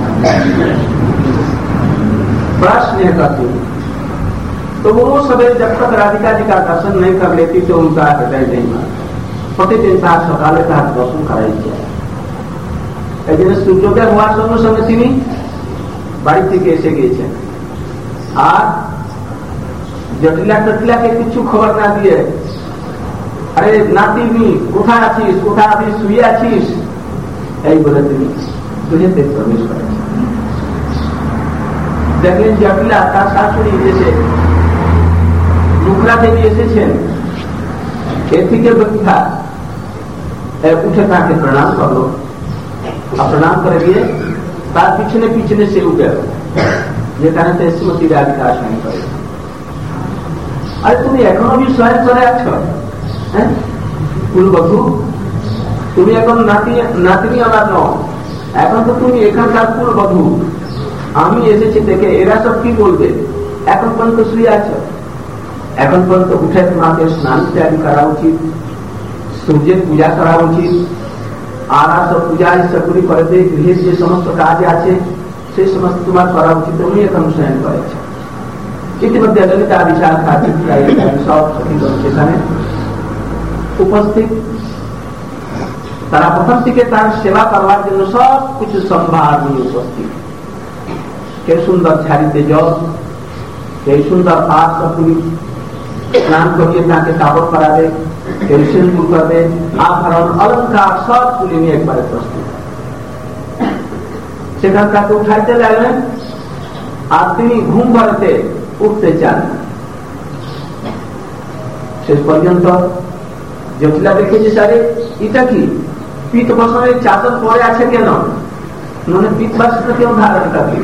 बड़ा स्नेह करती थी। तो वो सवेरे जब तक राधिका जी का दर्शन नहीं कर लेती तो उनका हृदय नहीं मार, प्रतिदिन तार सकाले का दर्शन कराई किया। সূর্যোদয় হওয়ার সঙ্গে সঙ্গে তিনি বাড়ি থেকে এসে গিয়েছেন, আর জটিলা টটিলাকে কিছু খবর না দিয়ে, আরে নাতিনি কোথায় আছিস, কোথায় আছিস, শুয়ে আছিস, এই বলে তিনি গৃহেতে প্রবেশ করেছেন। দেখলেন জটিলা তার শাশুড়ি এসে মুখরা দেবী এসেছেন, এর থেকে ব্যথা উঠে তাকে প্রণাম করলো। प्रणाम कर दिए, तार पिछने पिछने से उठे যেখানে শ্রীমতী রাধিকা স্বয়ং করে। আরে তুমি এখনো भी স্বয়ং করে আছো, হ্যাঁ কুলবধূ, তুমি এখন নাতি নাতিনি আমার নও, এখন তো তুমি এখানকার কুলবধূ। আমি এসেছি দেখে এরা সব কি বলবে, এখন পর্যন্ত শুয়ে আছো, এখন পর্যন্ত উঠে তোমাকে স্নান ত্যাগ করা উচিত, সূর্যের পূজা করা উচিত, आरा सब पूजा सकुरी करते गृह যে সমস্ত কাজ আছে সেই সমস্ত তোমার করা উচিত। উনি এখন শয়ন করেছে। ইতিমধ্যে ললিতা বিশাল কার্তিক সব সখীগণ সেখানে উপস্থিত। তারা প্রথম থেকে তার সেবা করবার জন্য সব কিছু সম্ভার নিয়ে উপস্থিত। কে সুন্দর ঝাড়িতে জল, কে সুন্দর পাক সকুরি স্নান করিয়ে তাকে কাপড় পরাবে, সিন্দুর করবে, আভরণ অলঙ্কার সব তুলে নিয়ে একবারে প্রস্তুত। সেখান তাকে উঠাইতে লাগলেন, আর তিনি ঘুম ভারতে উঠতে চান। শেষ পর্যন্ত জটিলা দেখেছি সারে এটা কি পিত বসনের চাদর পরে আছে কেন, মানে পিত বাসটা কেউ ধারণ করবে।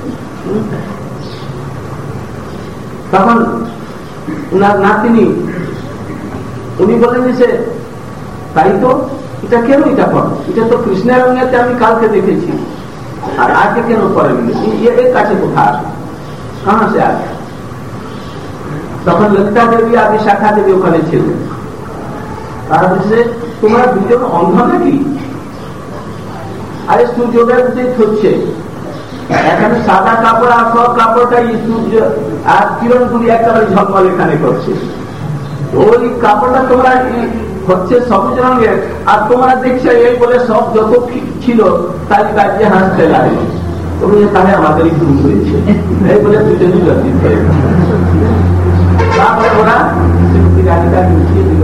তখন উনার নাতিনি উনি বলেন যে তাই তো, এটা কেন এটা পড়ো, এটা তো কৃষ্ণের রঙেতে আমি কালকে দেখেছি, আর আজকে কেন পড়েনি, এর কাছে কোথায় আসে, কাহা সে আসে। তখন ললিতা দেবী আদি শাখা দেবী ওখানে ছিলেন। তারা বলছে তোমরা দুজন অন্ধ নাকি, আরে সূর্যোদয় উচিত হচ্ছে, এখানে সাদা কাপড় আর সব কাপড়টা সূর্য আর কিরণ গুলি একেবারে ঝলমল এখানে করছে, ওই কাপড়টা তোমরা হচ্ছে সবুজ রঙের, আর তোমরা দেখছো এই বলে সব যত ছিল তাই কাজে হাসতে লাগে, তুমি তাহলে আমাদেরই ভুল হয়েছে এই বলে দুজনই লজ্জিত হয়ে। তারপরে ওরা শ্রীমতী রাধিকাকে উঠিয়ে দিল,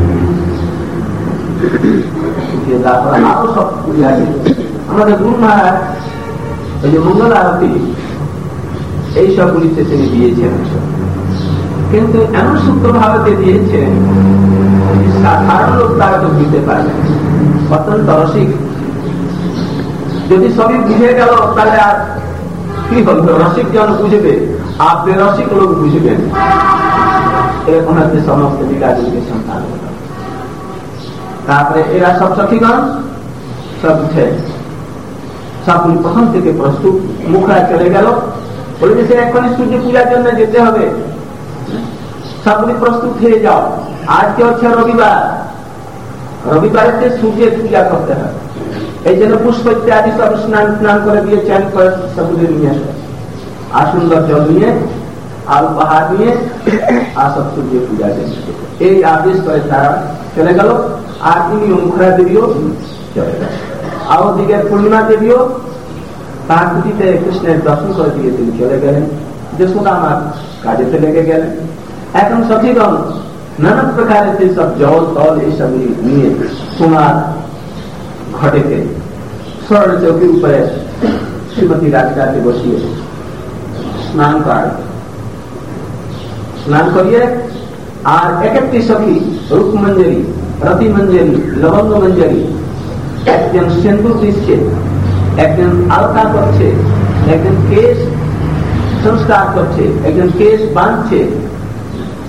উঠিয়ে তারপরে আরো সব পুজো আছে। আমাদের গুরু মহারাজ ওই যে মঙ্গল আরতি এই সবগুলিতে তিনি দিয়েছেন, কিন্তু এমন সূক্ষ্ম ভাবে দিয়েছেন সাধারণ লোক তারা তো দিতে পারবে, অত্যন্ত রসিক। যদি সবই বুঝে গেল তাহলে আর কি বলবে, রসিক জন বুঝবে আর বেরসিক লোক বুঝবেন, এরকম হচ্ছে সমস্ত বিকাশের সন্তান। তারপরে এরা সব সখীগণ সব উঠে সবগুলি প্রথম থেকে প্রস্তুত, মুখরা চলে গেল, বলে যে সে এক্ষুনি সূর্য পূজার জন্য যেতে হবে, সবগুলি প্রস্তুত হয়ে যাও। আজকে হচ্ছে রবিবার, রবিবারে সূর্যের পূজা করতে হবে, এই জন্য পুষ্প ইত্যাদি সব স্নান স্নান করে দিয়ে চান করে সবগুলি নিয়ে আসে, আর সুন্দর জল নিয়ে আর উপহার নিয়ে আর সব সূর্যের পূজা জন্য এই আদেশ করে তারা চলে গেল। আর তিনি মুখরা দেবীও চলে গেল, আর ওদিকে পূর্ণিমা দেবীও তার কুটিতে কৃষ্ণের দর্শন করে দিয়ে তিনি চলে গেলেন। যশোদা আমার কাজেতে লেগে গেলেন। এখন সখীগণ নানা প্রকারের সব জল তল এইসব নিয়ে সোনার ঘটেতে স্বর্ণ চৌকির উপরে শ্রীমতী রাধিকাকে বসিয়ে স্নান করায়, স্নান করিয়ে আর এক একটি সখী রূপমঞ্জরি, রতিমঞ্জরি, লবঙ্গ মঞ্জরি, একজন সিন্দুর দিচ্ছে, একজন আলতা করছে, একজন কেশ সংস্কার করছে, একজন কেশ বাঁধছে,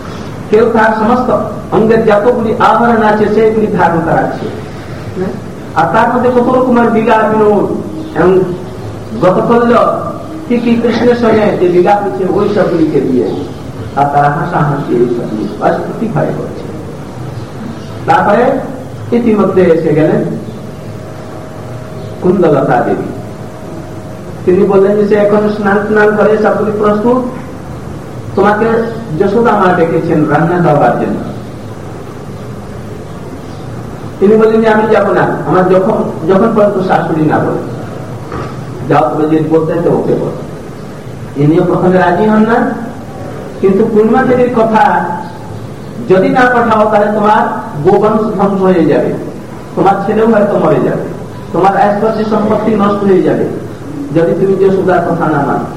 কেউ তার সমস্ত অঙ্গের যতগুলি আভরণ আছে সেগুলি ধারণ করাচ্ছে, আর তার মধ্যে কত রকমের লীলা বিনোদ এবং গতকল্য কি কি কৃষ্ণের সঙ্গে যে লীলা হচ্ছে ওই সবগুলিকে দিয়ে আর তারা হাসাহাসি এই সবগুলি প্রতিভায় করছে। তারপরে ইতিমধ্যে এসে গেলেন কুন্দলতা দেবী। তিনি বললেন যে সে এখন স্নান স্নান করে সবগুলি প্রস্তুত, তোমাকে যশোদা মা ডেকেছেন রান্না দেওয়ার জন্য। তিনি বললেন যে আমি যাবো না, আমার যখন যখন পর্যন্ত শাশুড়ি না বলে যাও, তবে যে বলতে তো ওকে বল। ইনিও প্রথমে রাজি হন না, কিন্তু পূর্ণিমা দেবীর কথা যদি না পাঠাও তাহলে তোমার গোবংশ ধ্বংস হয়ে যাবে, তোমার ছেলেও হয়তো মরে যাবে, তোমার ঐশ্বর্য সম্পত্তি নষ্ট হয়ে যাবে যদি তুমি যশোদার কথা না মানো।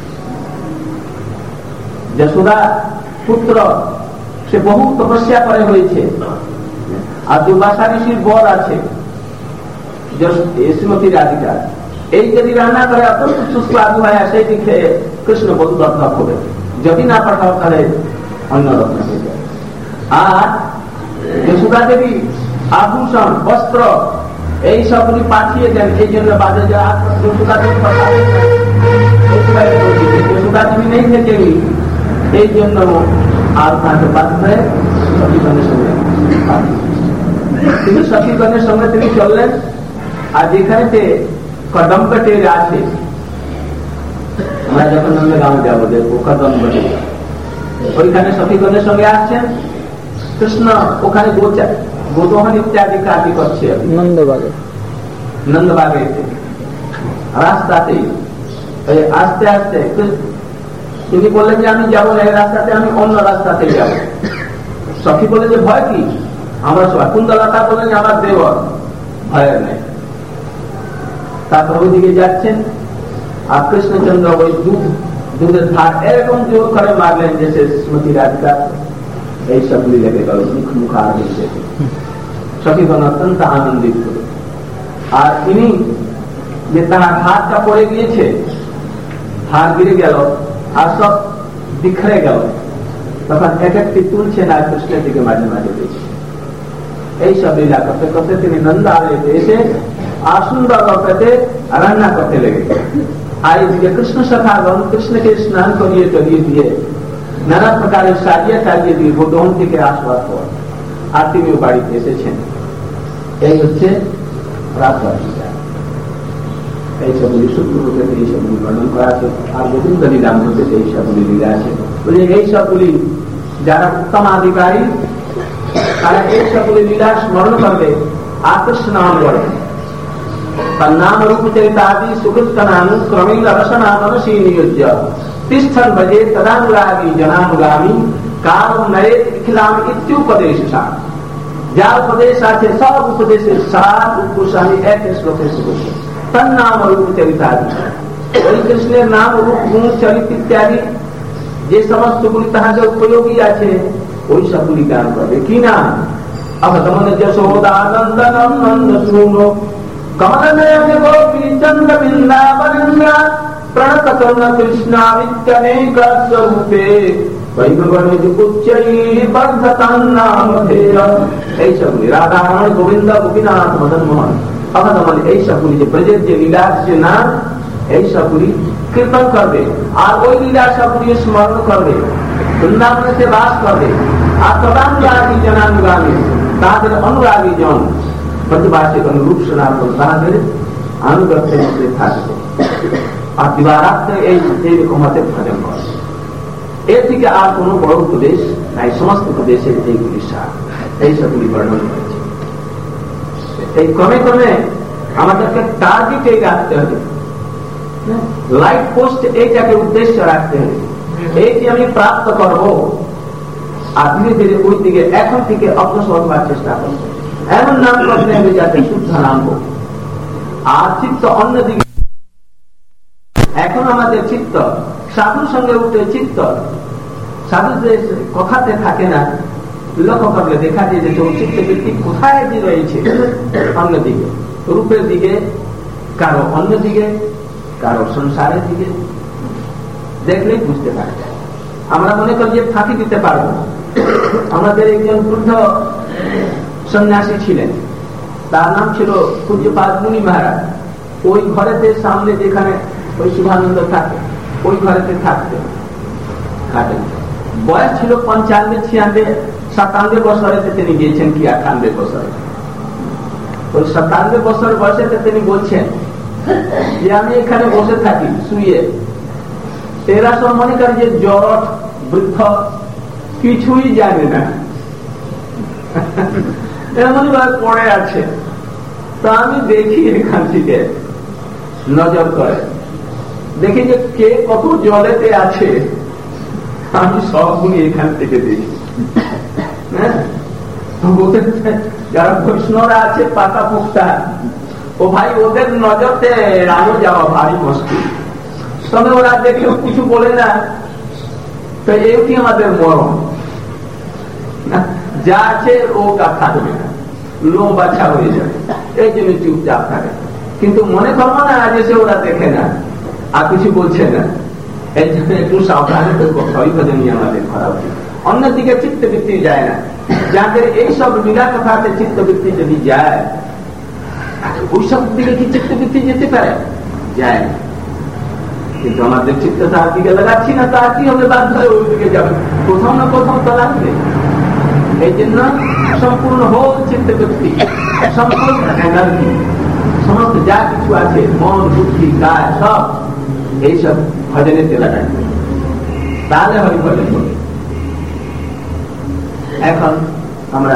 যশোদা পুত্র সে বহু তপস্যা করে হয়েছে, আর দুর্বাসা ঋষির বর আছে শ্রীমতী রাধিকা। এই যদি রান্না করে অত্যন্ত সুস্থ আবহাওয়া সেই দিকে কৃষ্ণ বধূ রক্ষা হবে, যদি না পাঠাও তাহলে অন্য রক্ষা হয়ে যাবে। আর যশোদা দেবী আভূষণ বস্ত্র এই সবগুলি পাঠিয়ে দেন, এই জন্য বাজে যে যশোদা দেবী যশোদা দেবী নেই থেকে এই জন্য আর তাকে পাঠায় সখীগণের সঙ্গে। তিনি সখীগণের সঙ্গে তিনি চললেন, আর যেখানে কদম্বটে আছে, আমরা যখন নন্দগাঁও যাবো দেখবো কদম্বটে, ওইখানে সখীগণের সঙ্গে আসছেন কৃষ্ণ। ওখানে গোচা গোদোহন ইত্যাদি কাজই করছে নন্দবাগে নন্দবাগে রাস্তাতেই। আস্তে আস্তে তিনি বললেন যে আমি যাবো না এই রাস্তাতে, আমি অন্য রাস্তাতে যাবো। সখী বলে যে ভয় কি, আমরা সবাই কুন্দলতা বলেন যে আমার দেবর, ভয়ের নেই। তারপর ওইদিকে যাচ্ছেন, আর কৃষ্ণচন্দ্র ওই দুধ দুধের ধার এরকম জোর করে মারলেন যে সে শ্রীমতী রাধিকা এই সবগুলি লেগে গেল মুখ মুখার হয়েছে। সখীগণ অত্যন্ত আনন্দিত হল। আর তিনি যে তার হাতটা পড়ে গিয়েছে, হাত গিরে গেল আর সব বিখরে গেল, তখন এক একটি তুলছে না কৃষ্ণের দিকে মাঝে মাঝে দিয়েছে। এই সব লীলা করতে করতে তিনি নন্দালয়তে এসে আর সুন্দর পেতে রান্না করতে লেগে। আর এদিকে কৃষ্ণ সখাগণ কৃষ্ণকে স্নান করিয়ে চলিয়ে দিয়ে নানা প্রকারের সাজিয়ে সাজিয়ে দিয়ে গোদন থেকে আসবার পর আর তিনিও বাড়িতে এসেছেন। এই হচ্ছে রাতবাসীরা। এই সবগুলি শুক্ররূপে এই সবগুলি বর্ণন করা আছে, আর গোবিন্দ লীলা মধ্যে এই সবগুলি লীলা আছে। এই সবগুলি যারা উত্তম আধিকারী তারা এই সবগুলি লীলা স্মরণ করবে, আকৃষ্ট নাম করে তার নাম রূপ চরিতাদি সুকৃত নানু ক্রমেণ রসনা মনসী নিয়োজ্য তিষ্ঠন ভজে তদানুরাগী জনানুগামী কাল নরে খিলাম ইত্যুপদেশ। যা উপদেশ আছে সব উপদেশের সার উৎকুশালী এক শ্লোকে সুকৃত তার নাম রূপ চরিতাদি। ওই কৃষ্ণের নাম রূপ গুণ চরিত ইত্যাদি যে সমস্ত গুলি তাহাদের উপযোগী আছে ওই সবগুলি গান করবে। কি নাম? অবতমন যশোদানন্দনম নন্দ শুনো কমলনয়ন গোপী চন্দ্র বৃন্দাবনন্দ্রা প্রণত কর্ণ কৃষ্ণাবিত্যনেক স্বরূপে বৈভবনিজ উচ্চৈ বদ্ধতান নামধেয়ম। এই সবগুলি রাধারমণ গোবিন্দ গোপীনাথ মদন মোহন অবতমন এই সবগুলি যে ব্রজের যে লীলা আসছে না এই সবগুলি কীর্তন করবে, আর ওই লীলা সবগুলি স্মরণ করবে, বৃন্দাবনেতে বাস করবে। আর তদানুরাগী জনানুগামী তাদের অনুরাগী জন প্রতিবাসিক অনুরূপ সনাতন তাদের আনুগত্যের মধ্যে থাকবে, আর দিবারাত্রে এই এইরকম হাতে ভজন করে। এর থেকে আর কোন বড় উপদেশ নাই, সমস্ত উপদেশের এইগুলি সার এই সবগুলি বর্ণন করেছে। এই ক্রমে ক্রমে আমাদেরকে টার্গেটে রাখতে হবে, লাইট পোস্ট এইটাকে উদ্দেশ্য রাখতে হবে, এইটি আমি প্রাপ্ত করব। আর ধীরে ধীরে ওই দিকে এখন থেকে অগ্রসর হওয়ার চেষ্টা করবো, এমন নাম করতে হবে যাতে শুদ্ধ নাম হোক। আর চিত্ত অন্যদিকে এখন আমাদের চিত্ত সাধুর সঙ্গে উঠে চিত্ত সাধু যে কথাতে থাকে না, লক্ষ্য করলে দেখা যায় যে চিত্ত ব্যক্তি কোথায় যে রয়েছে, অন্যদিকে রূপের দিকে, কারো অন্যদিকে, কারো সংসারের দিকে দেখলেই বুঝতে পারা যায়। আমরা মনে করি যে ফাঁকি দিতে পারবো, আমাদের একজন বৃদ্ধ সন্ন্যাসী ছিলেন, তার নাম ছিল পূজ্যপাদ মুনি মহারাজ। ওই ঘরেতে সামনে যেখানে ওই শুভানন্দ থাকে, ওই ঘরেতে থাকতে থাকেন। বয়স ছিল পঞ্চানব্বই ছিয়ানব্বই সাতানব্বই বছরেতে তিনি গিয়েছেন কি আটানব্বই বছরে। ওই সাতানব্বই বছর বয়সেতে তিনি বলছেন যে আমি এখানে বসে থাকি শুয়ে, এরা সব মনে করে যে জড় বৃদ্ধ কিছুই জানে না, এমন ভাবে পড়ে আছে। তো আমি দেখি এখান থেকে নজর করে দেখি যে কে কত জলেতে আছে, আমি সবগুলি এখান থেকে দেখি। হ্যাঁ, যারা বৈষ্ণবরা আছে পাতা পোক্তা, ও ভাই ওদের নজরতে রানো যাওয়া ভারী মুশকিল। তবে ওরা দেখলেও কিছু বলে না, তো এইটি আমাদের মরণ। যা আছে ও কথা দেবে না, লো বাছা হয়ে যাবে, এই জন্য চুপচাপ থাকে। কিন্তু মনে করবো না আজ এসে ওরা দেখে না আর কিছু বলছে না, এই জন্য একটু সাবধানে ভজন নিয়ে আমাদের করা উচিত। অন্যদিকে চিত্তবৃত্তি যায় না। যাদের এইসব লীলা কথাতে চিত্তবৃত্তি যদি যায়, ওই সব দিকে কি চিত্তবৃত্তি যেতে পারে? যায় না। কিন্তু আমাদের চিত্ত তার দিকে লাগাচ্ছি না, তার কি হবে? বাধ্য হয়ে ওই দিকে যাবে, প্রথম না প্রথম তো লাগবে। এই জন্য সম্পূর্ণ হোক চিত্তবৃত্তি, সম্পূর্ণ এনার্জি, সমস্ত যা কিছু আছে মন বুদ্ধি কাজ সব এইসব ভজনেতে লাগাবে, তাহলে হরি ভজন হবে। এখন আমরা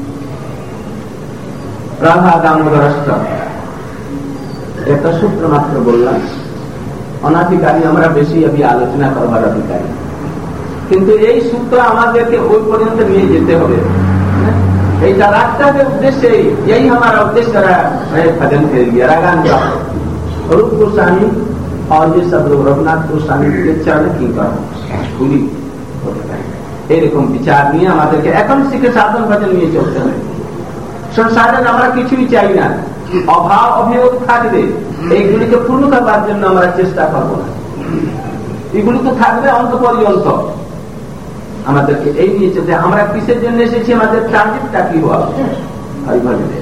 রাধা দামোদর অষ্টক একটা সূত্র মাত্র বললাম, অনাধিকারী আমরা বেশি अभी আলোচনা করবার অধিকারী, কিন্তু এই সূত্র আমাদেরকে ওই পর্যন্ত নিয়ে যেতে হবে। এইটা रास्ता के उद्देश्य, यही हमारा उद्देश्य रहा है भजन के लिए। रागान रूप गोस्वामी और ये सब लोग रघुनाथ गोस्वामी के चरण की पूरी এরকম বিচার নিয়ে আমাদেরকে এখন শিখে সাধন ভজন নিয়ে চলতে হবে। সংসারের আমরা কিছুই চাই না, অভাব অভিযোগ থাকবে, এইগুলিকে পূর্ণ করবার জন্য আমরা চেষ্টা করবো না, এগুলি তো থাকবে অন্ত পর্যন্ত। আমাদেরকে এই নিয়ে চলতে, আমরা কিসের জন্য এসেছি, আমাদের ট্রানজিটটা কি হওয়া হরিভজনে।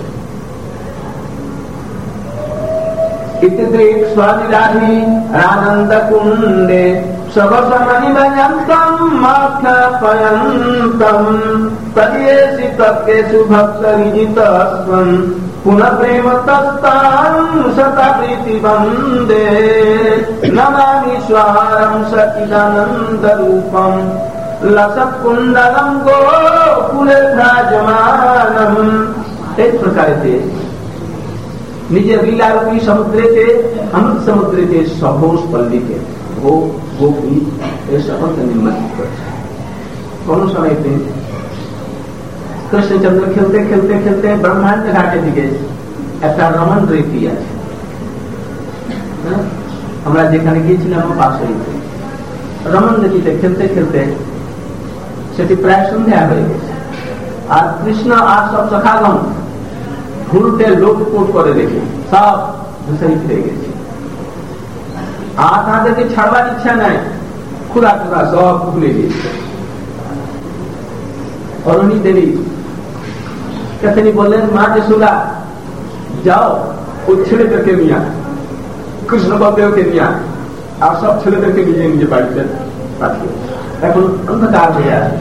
स्वामी राधी आनंद कुंडे सबसमनिमयन्तम् माख्यापयन्तम् तद्येसि तत्केषु भक्तरिजितस्त्वम् पुनः प्रेम तस्ताम् सतप्रीति वन्दे नमामि स्वारम् सचिदानन्दरूपम् लसत्कुण्डलम् गोकुले भ्राजमानम्। इस प्रकार से নিজের লীলারূপী সমুদ্রেতে অমৃত সমুদ্রেতে সহজ পল্লীকে গো গোপী এর সকলকে নির্মাণিত করেছে। কোন সময়তে কৃষ্ণচন্দ্র খেলতে খেলতে খেলতে ব্রহ্মাণ্ড ঘাটের দিকে একটা রমণ রীতি আছে, আমরা যেখানে গিয়েছিলাম পাশে রমণ রীতিতে খেলতে খেলতে সেটি প্রায় সন্ধ্যা হয়ে গেছে। আর কৃষ্ণ আর সব সখাগণ ঘুরতে লোকপুট করে দেখে সব দূষিত হয়ে গেছে, আর তাদেরকে ছাড়বার ইচ্ছা নাই, খুলা খুলা সব খুলে গিয়েছে। অরুণী দেবী তিনি বললেন, মা যশোদা যাও ওই ছেলেদেরকে নিয়ে, কৃষ্ণ বলদেবকে নিয়ে, আর সব ছেলেদেরকে নিজে নিজে বাড়িতে পাঠিয়ে, এখন অন্ধকার হয়ে আছে।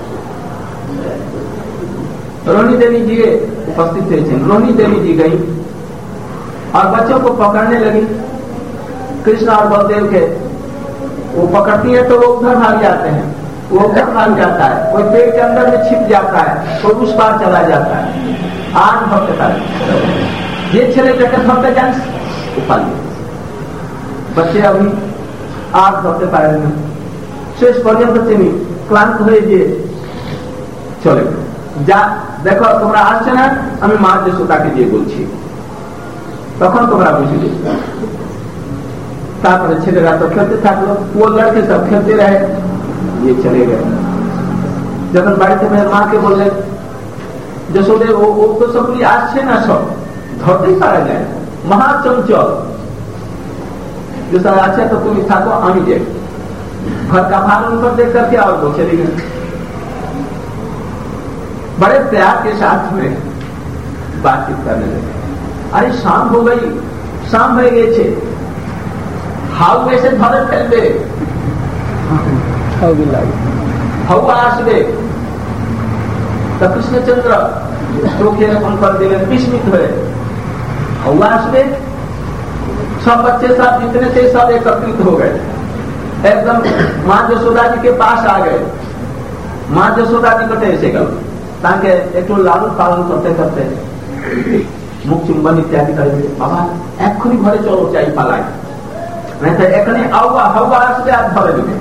रोहिणी देवी जी उपस्थित थे। रोहिणी देवी जी गई और बच्चों को पकड़ने लगी। कृष्ण और बलदेव के वो पकड़ती है तो वो उधर भाग जाते हैं, वो उधर भाग जाता है, कोई पेड़ के अंदर में छिप जाता है, कोई उस पार चला जाता है। आठ भक्त था ये छले जगत भक्त जान उपाल बच्चे अभी आठ भक्त पाए में शेष पर्यंत তিনি ক্লান্ত হয়ে গিয়ে চলে যা, দেখো তোমরা আসছে না, আমি মা যশোদাকে দিয়ে বলছি, তখন তোমরা বুঝে যাবে। তারপরে ছেলেরা তো খেলতে থাকলো, ও লড়কে সব খেলতে রহে, ये चले गए। যখন বাড়িতে মাকে বললেন, যশোদে ও ও তো সবগুলি আসছে না, সব ধরতেই পারা যায়, মহা চঞ্চল। যশোদা আচ্ছা তো তুমি থাকো, আমি যাই। घर का भार उन पर देख करके और वो चली गई। बड़े प्यार के साथ में बातचीत करने लगे। अरे शाम हो गई, शाम हो गए छे, हाउ वैसे धरे फैलबे, हवा आसबे। तो कृष्णचंद्र चोखे अपन कर दिले, विस्मित हुए। हवा आसबे, सब बच्चे सब जितने थे सब एकत्रित हो गए, एकदम माँ यशोदा जी के पास आ गए। माँ यशोदा जी कटे ऐसे गल ताकि एक लालन पालन करते करते मुख चुंबन इत्यादि करेंगे। बाबा एखनी घरे चलो चाई पालाई, नहीं तो एखनी आवा हवा आसबे आप धरे देबे।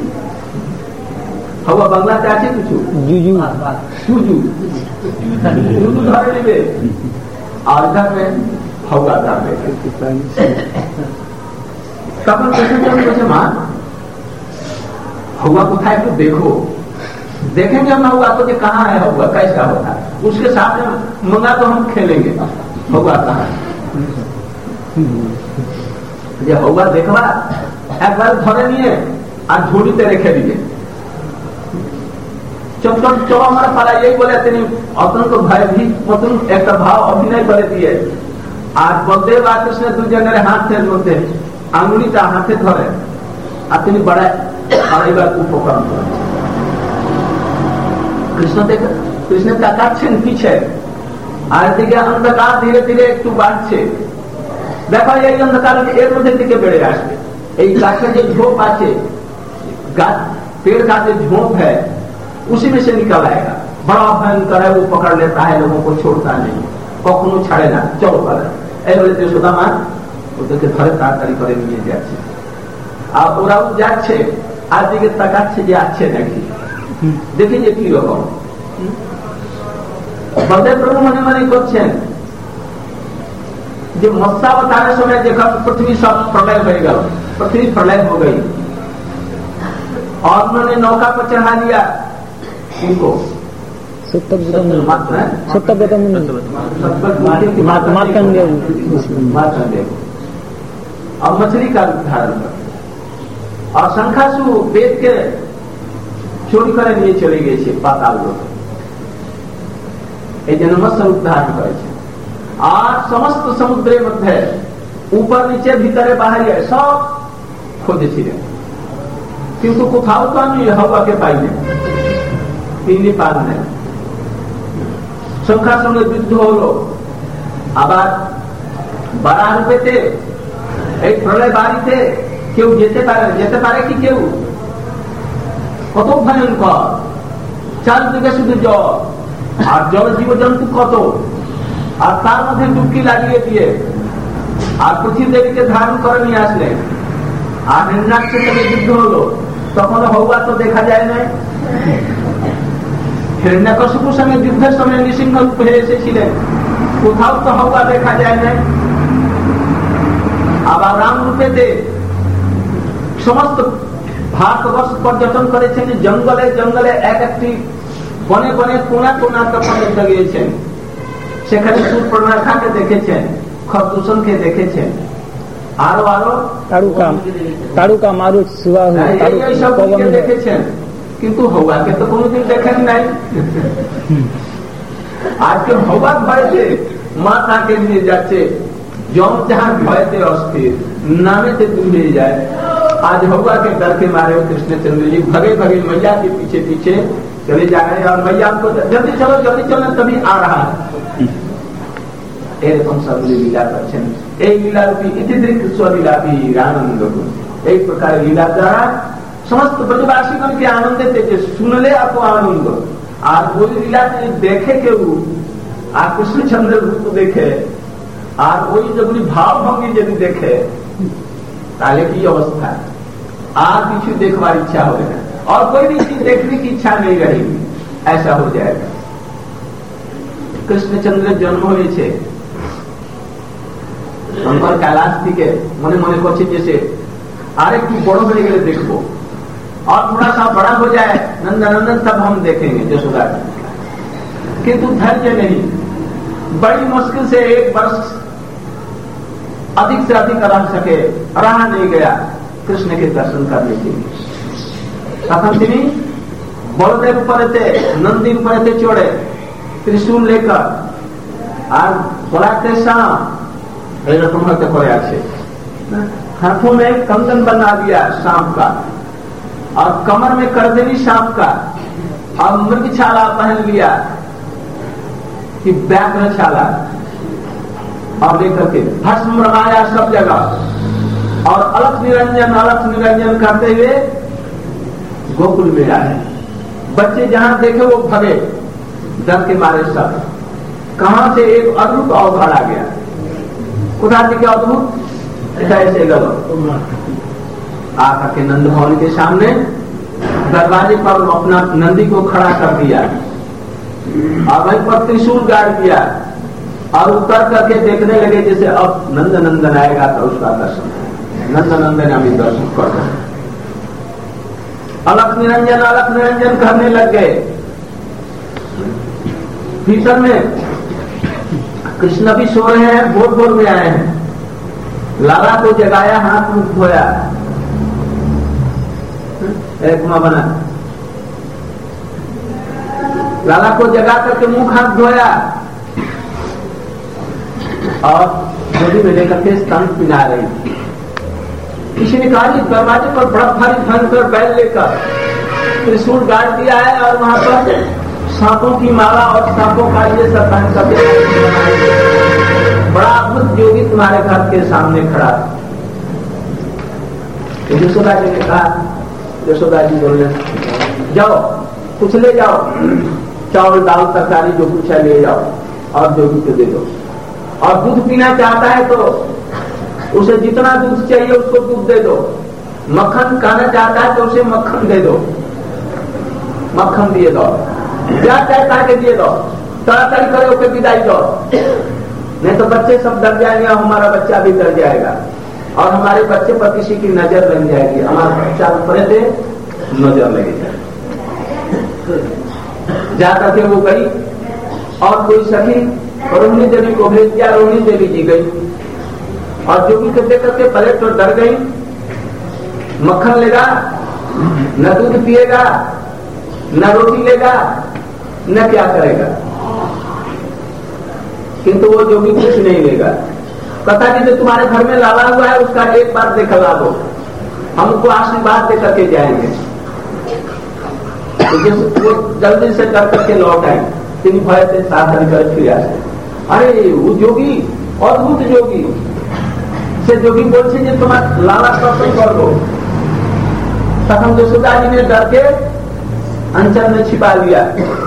हवा बांग्लाते आछे किछु जुजू जुजू जुजू धरे देबे और इधर में हवा धरबे। तখন कृष्णचंद्र बोले माँ हवा को था तो देखो, देखेंगे हम हवा को, कहाँ है हवा, कैसा होता है, उसके साथ में मंगा तो हम खेलेंगे। हवा कहाँ है हवा देखवा एक बार धरे नहीं और झोड़ी तेरे खेलिए चुप चुप चलो हमारा पाला। यही बोले तेनी अतंक भय भी मतन एक भाव अभिनय करे दिए। आज बलदेव आ कृष्ण दुजन हाथ थे बोलते आंगुली का हाथे धरे अपनी बड़ा बार उपक्रम कर कृष्ण देख कृष्ण ताकाच्छेन पीछे আর দিকে অন্ধকার ধীরে ধীরে একটু বাড়ছে। देखो ये अंधकार एक मध्य दिखे बेड़े আসবে। এই গাছের যে ঝোপ আছে, पेड़ का जो झोंप है उसी में से निकल आएगा। बड़ा भयंकर है, वो पकड़ लेता है, लोगों को छोड़ता नहीं, कखनो छाड़े ना। चलो पर यशोदा मा ওদেরকে ধরে তাড়াতাড়ি করে নিয়ে যাচ্ছে। আর ওরাও যাচ্ছে, আর দিকে তাকাচ্ছে যে আছে নাকি, দেখি যে কি রকম। बलदेव प्रभु मने मने করছেন যে মৎস্যাবতারের সময় देखा पृथ्वी सब प्रलय हो गया, पृथ्वी प्रलय हो गई और उन्होंने नौका पर चढ़ा लिया इनको और मछली का धारण कर और शंखासु वेद के चोरी करे लिए चले गए पाताल लोग मत्स्य रूप धारण करे। আর সমস্ত সমুদ্রের মধ্যে উপর নিচে ভিতরে বাহিরে সব খুঁজেছিলেন, কিন্তু কোথাও তো আমি হাওয়াকে পাইনি, তিনি পান নাই। সংখ্যার সঙ্গে যুদ্ধ হলো। আবার বাড়া রূপেতে এই প্রলয় বাড়িতে কেউ যেতে পারে যেতে পারে কি কেউ? কত ভয়ঙ্কর, চারদিকে শুধু জল আর জল জীব জন্তু কত, আর তার মধ্যে ডুবকি লাগিয়ে দিয়ে আর পৃথিবী দেবীকে ধারণ করে নিয়ে আসলেন। আর হিরণ্যাক্ষের সঙ্গে যুদ্ধ হলো, তখন হওয়া তো দেখা যায় না। হিরণ্যাকশিপুর সঙ্গে যুদ্ধের সময় নৃসিংহ রূপ হয়ে এসেছিলেন, কোথাও তো হওয়া দেখা যায় না। আবার রাম রূপেতে সমস্ত ভারতবর্ষ পর্যটন করেছেন, জঙ্গলে জঙ্গলে এক একটি বনে বনে কোনা কোনা পর্যন্ত গিয়েছেন, সেখানে সুপ্রনাখাকে দেখেছেন, খরদূষণকে দেখেছেন, আরো আরো তারুকা মারুচ সবকে দেখেছেন, কিন্তু হওয়াকে তো কোনোদিন দেখেন নাই। আজকে হওয়ার ভয়তে মা তাকে নিয়ে যাচ্ছে, जम जहां भयते अस्थिर नामे से दूर ले जाए। आज हवा के डर के मारे कृष्णचंद्र जी भगे भगे मैया के पीछे पीछे चले जा रहे हैं और मैया को जल्दी चलो जल्दी चलो तभी आ रहा है। एरकम सब लीला करছেন, এই লীলা রূপী ইতিদৃক স্বলীলা আনন্দ। এই প্রকার লীলা দ্বারা সমস্ত ব্রজবাসীগণকে আনন্দে পেতে শুনলে আপো আনন্দ। আর ওই লীলা দেখে কেউ আর কৃষ্ণচন্দ্রের রূপ দেখে আর ওই যেগুলি ভাব ভঙ্গি যদি দেখে তাহলে কি অবস্থা, আর কিছু দেখবার इच्छा হবে না और कोई भी चीज देखने की इच्छा नहीं रहेगी, ऐसा हो जाएगा। কৃষ্ণচন্দ্রের জন্ম হয়েছে শঙ্কর कैलाश থেকে মনে মনে করছে যে আর একটু বড় হয়ে গেলে দেখবো और थोड़ा सा बड़ा हो जाए नंदनंदन तब हम देखेंगे यशोदा। किंतु धैर्य नहीं, बड़ी मुश्किल से एक वर्ष अधिक से अधिक रह सके, रहा नहीं गया कृष्ण के दर्शन करने के लिए। তখন তিনি বলদেব উপরেতে নন্দী উপরেতে চড়ে त्रिशूल लेकर আর পড়াতে सांप এরকম হতে পড়ে আছে, हाथों में कंगन बना दिया सांप का और कमर में करदेवी सांप का और मृगछाला पहन लिया कि व्याघ्र छाला और लेकर के भस्म रमाया सब जगह और अलख निरंजन अलख निरंजन करते हुए गोकुल में आए। बच्चे जहां देखे वो भगे डर के मारे सब। कहां से एक अद्भुत अवतार आ गया, खुदा जी के अद्भुत ऐसे गलो आकर के नंद भवन के सामने दरवाजे पर अपना नंदी को खड़ा कर दिया और वहीं पर त्रिशूल गाड़ दिया और उतर करके देखने लगे जैसे अब नंद नंदन आएगा तो उसका दर्शन, नंद नंदन अभी दर्शन कर रहे। अलख निरंजन अलख निरंजन करने लग गए। भीतर में कृष्ण भी सो रहे हैं, भोर भोर में आए हैं। लाला को जगाया, हाथ मुख धोया, एक मां बना लाला को जगा करके मुंह हाथ धोया और नदी में लेकर के स्तन पिला रही। किसी ने कहा दरवाजे पर बड़ा भारी भयंकर बैल लेकर त्रिशूल गाड़ दिया है और वहां पर सांपों की माला और सांपों का ये सब पहन करके बड़ा अद्भुत योगी तुम्हारे घर के सामने खड़ा। यशोदा जी ने कहा, यशोदा जी बोले जाओ कुछ ले जाओ, चावल दाल तरकारी जो कुछ है ले जाओ और जोगी को दे दो। और दूध पीना चाहता है तो उसे जितना दूध चाहिए उसको दूध दे दो। मक्खन खाना चाहता है तो उसे मक्खन दे दो, मक्खन दिए दो। क्या चाहता है कि दिए दो, तड़ातड़ी करे ओके विदाई दो, नहीं तो बच्चे सब डर जाएंगे और हमारा बच्चा भी डर जाएगा और हमारे बच्चे पर किसी की नजर लग जाएगी, हमारा बच्चा ऊपर से नजर लगेगा। जाकर के वो गई और कोई सखी रोहिणी देवी को भेज दिया। रोहिणी देवी जी गई और जोगी को देख करके पहले तो डर गई। मक्खन लेगा न दूध पिएगा न रोटी लेगा न क्या करेगा, किंतु वो जोगी कुछ नहीं लेगा। कथा कि जो तुम्हारे घर में लाला हुआ है उसका एक बार दिखला दो, हमको आशीर्वाद दे करके जाएंगे। तो वो जल्दी से कर करके लौट आए, तीन भय से साधन कर फिर आए। अरे वो जोगी अद्भुत जोगी से जोगी बोलছে যে তোমার লালা দর্শন করবো। तখন यशोदा जी ने डर के अंचल में छिपा लिया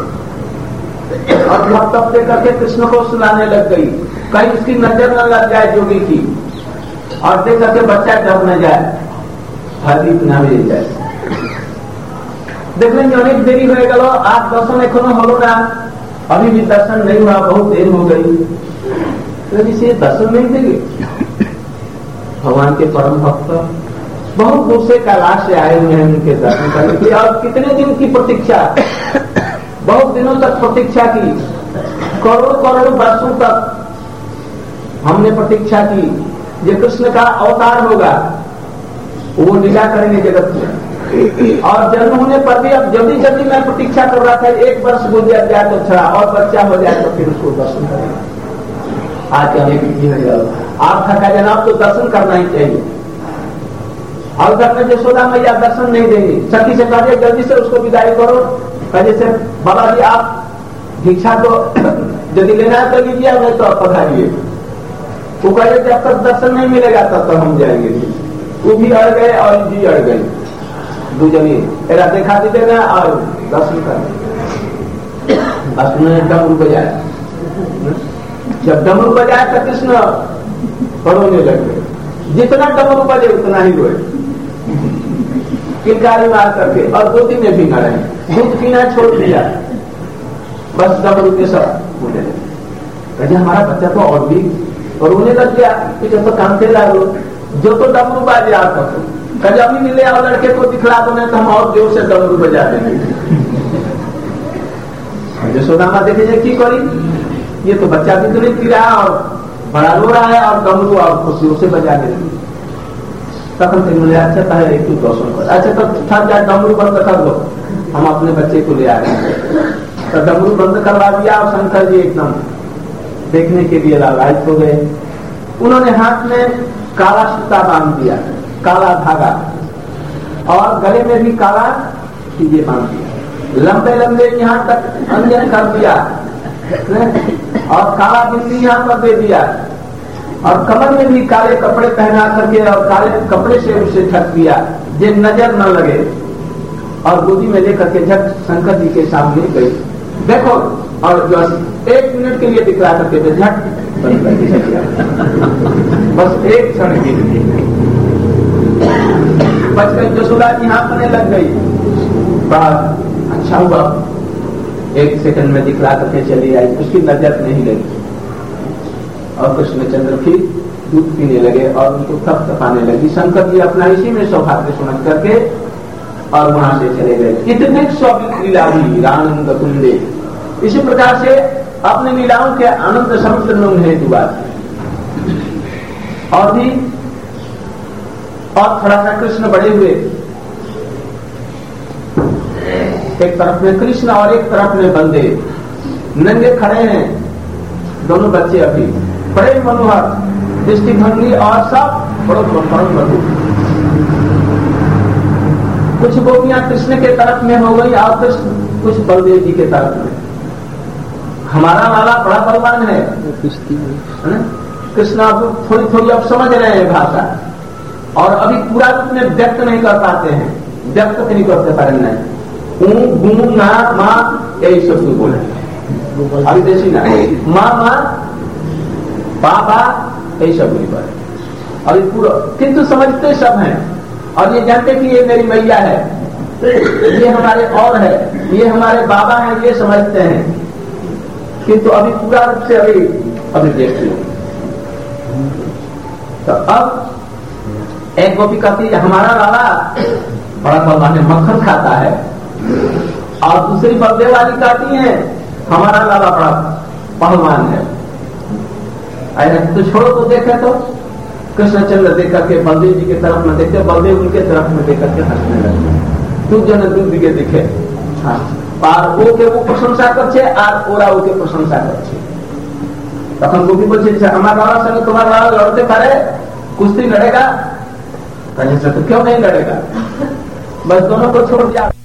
और तप तप दे करके कृष्ण को सुनाने लग गई, कहीं उसकी नजर न लग जाए जोगी की और देख करके बच्चा डर न जाए, हरदीप न मिल जाए। देखलें अनेक देरी हो गल, आज दर्शन एखनो हलो ना, अभी भी दर्शन नहीं हुआ, बहुत देर हो गई, से दर्शन नहीं देंगे। भगवान के परम भक्त बहुत दूर से कैलाश से आए हुए हैं उनके दर्शन करने के लिए और कितने दिन की प्रतीक्षा, बहुत दिनों तक प्रतीक्षा की, करोड़ करोड़ वर्षों तक हमने प्रतीक्षा की। ये कृष्ण का अवतार होगा, वो लीला करेंगे जगत में। और जन्म होने पर भी अब जल्दी जल्दी मैं प्रतीक्षा कर रहा था, एक वर्ष गुजर जाए तो अच्छा और बच्चा हो जाए तो फिर उसको दर्शन करेंगे। आज अनेक आप थका जनाब तो दर्शन करना ही चाहिए। और घर में यशोदा मैया दर्शन नहीं देंगी, सखी से कहिए जल्दी से उसको विदाई करो, कहिए से बाबा जी आप भिक्षा तो यदि लेना है तो लीजिए, नहीं तो पधारिए। वो कहे जब तक दर्शन नहीं मिलेगा तब तक हम जाएंगे। वो भी अड़ गए और जी अड़ गई, दूजनी एरा देखा दी देना और दर्शन कर। बस उन्होंने डमरू बजाया, जब डमरू बजाया तो कृष्ण रोने लग गए, जितना डमरू बजे उतना ही रोए, किलकारी मार करके, और दो दिन में भी न रहे, दूध पीना छोड़ दिया, बस डमरू के सब होने लगे। कहे हमारा बच्चा तो और भी रोने लग गया कि जब तो काम से लागो, जो तो डमरू बाजे आप कभी अभी मिले और लड़के को दिखला दो, नहीं तो हम और जोर से डमरू बजा देंगे। यशोदा मां देखिए की करी, ये तो बच्चा भी तो नहीं पी रहा और बड़ा रो रहा है और डमरू और खुशियों से बजा देंगे। तखन से बोले अच्छा था एक दर्शन कर, अच्छा तो था क्या डमरू बंद कर दो, हम अपने बच्चे को ले आ गए। तो डमरू बंद करवा दिया और शंकर जी एकदम देखने के लिए लालायित हो गए। उन्होंने हाथ में काला सूता बांध दिया, काला धागा, और गले में भी काला चीजें बांध दिया, लंबे लंबे यहाँ तक अंजन कर दिया और काला बिंदी यहाँ पर दे दिया, और कमर में भी काले कपड़े पहना करके और काले कपड़े से उसे ढक दिया जे नजर न लगे, और गोदी में लेकर के झट शंकर जी के सामने गई। देखो, और जो एक मिनट के लिए दिखला करके थे, झट बंद करके चल गया, बस एक क्षण के लिए बच गई। यशोदा जी हाथ में लग गई, बड़ा अच्छा हुआ, एक सेकंड में दिखला करके चली आई, उसकी नजर नहीं लगी। और कृष्णचंद्र फिर दूध पीने लगे और उनको थप थपाने लगी। शंकर जी अपना इसी में सौभाग्य समझ करके और वहां से चले गए। कितने स्वाभाविक लीला हुई आनंद कुंडे। इसी प्रकार से अपने लीलाओं के आनंद समुद्र में उन्हें डुबा दिया। और भी और थोड़ा सा कृष्ण बड़े हुए, एक तरफ में कृष्ण और एक तरफ में बलदेव नंगे खड़े हैं, दोनों बच्चे अभी बड़े मनोहर, दृष्टि भंगी और सब बड़ो परम मधुर। कुछ गोपियां कृष्ण के तरफ में हो गई और कृष्ण कुछ बलदेव जी के तरफ में। हमारा लाला बड़ा बलवान है, कृष्ण अब थोड़ी थोड़ी अब समझ रहे हैं भाषा, और अभी पूरा रूप में व्यक्त नहीं कर पाते हैं, व्यक्त नहीं करते पारे नहीं। ऊ गू ना माँ यही सब बोले, अभी देसी ना माँ माँ पापा यही सब नहीं पाए, और पूरा किंतु समझते सब हैं, और ये जानते कि ये मेरी मैया है, ये हमारे और है, ये हमारे बाबा हैं, ये समझते हैं, किंतु अभी पूरा रूप से अभी अभी देखते हैं। तो अब एक गोपी कहती है हमारा लाला बड़ा भगवान है, मक्खन खाता है, और दूसरी बलदेव वाली कहती है हमारा लाला बड़ा पहलवान है। अरे तो छोड़ो तो देखे तो कृष्णचंद्र देख करके बलदेव जी की तरफ में देखते, बलदेव उनके तरफ में देख करके हंसने लगे। तू जन दूध दिखे दिखे हाँ আর ওকে ও প্রশংসা করছে আর ওরা ওকে প্রশংসা করছে। তখন গোপী বলছে যে আমার বাবার সঙ্গে তোমার বাবা লড়তে পারে, कुश्ती लड़ेगा? तो क्यों नहीं लड़ेगा, बस दोनों को छोड़ दिया।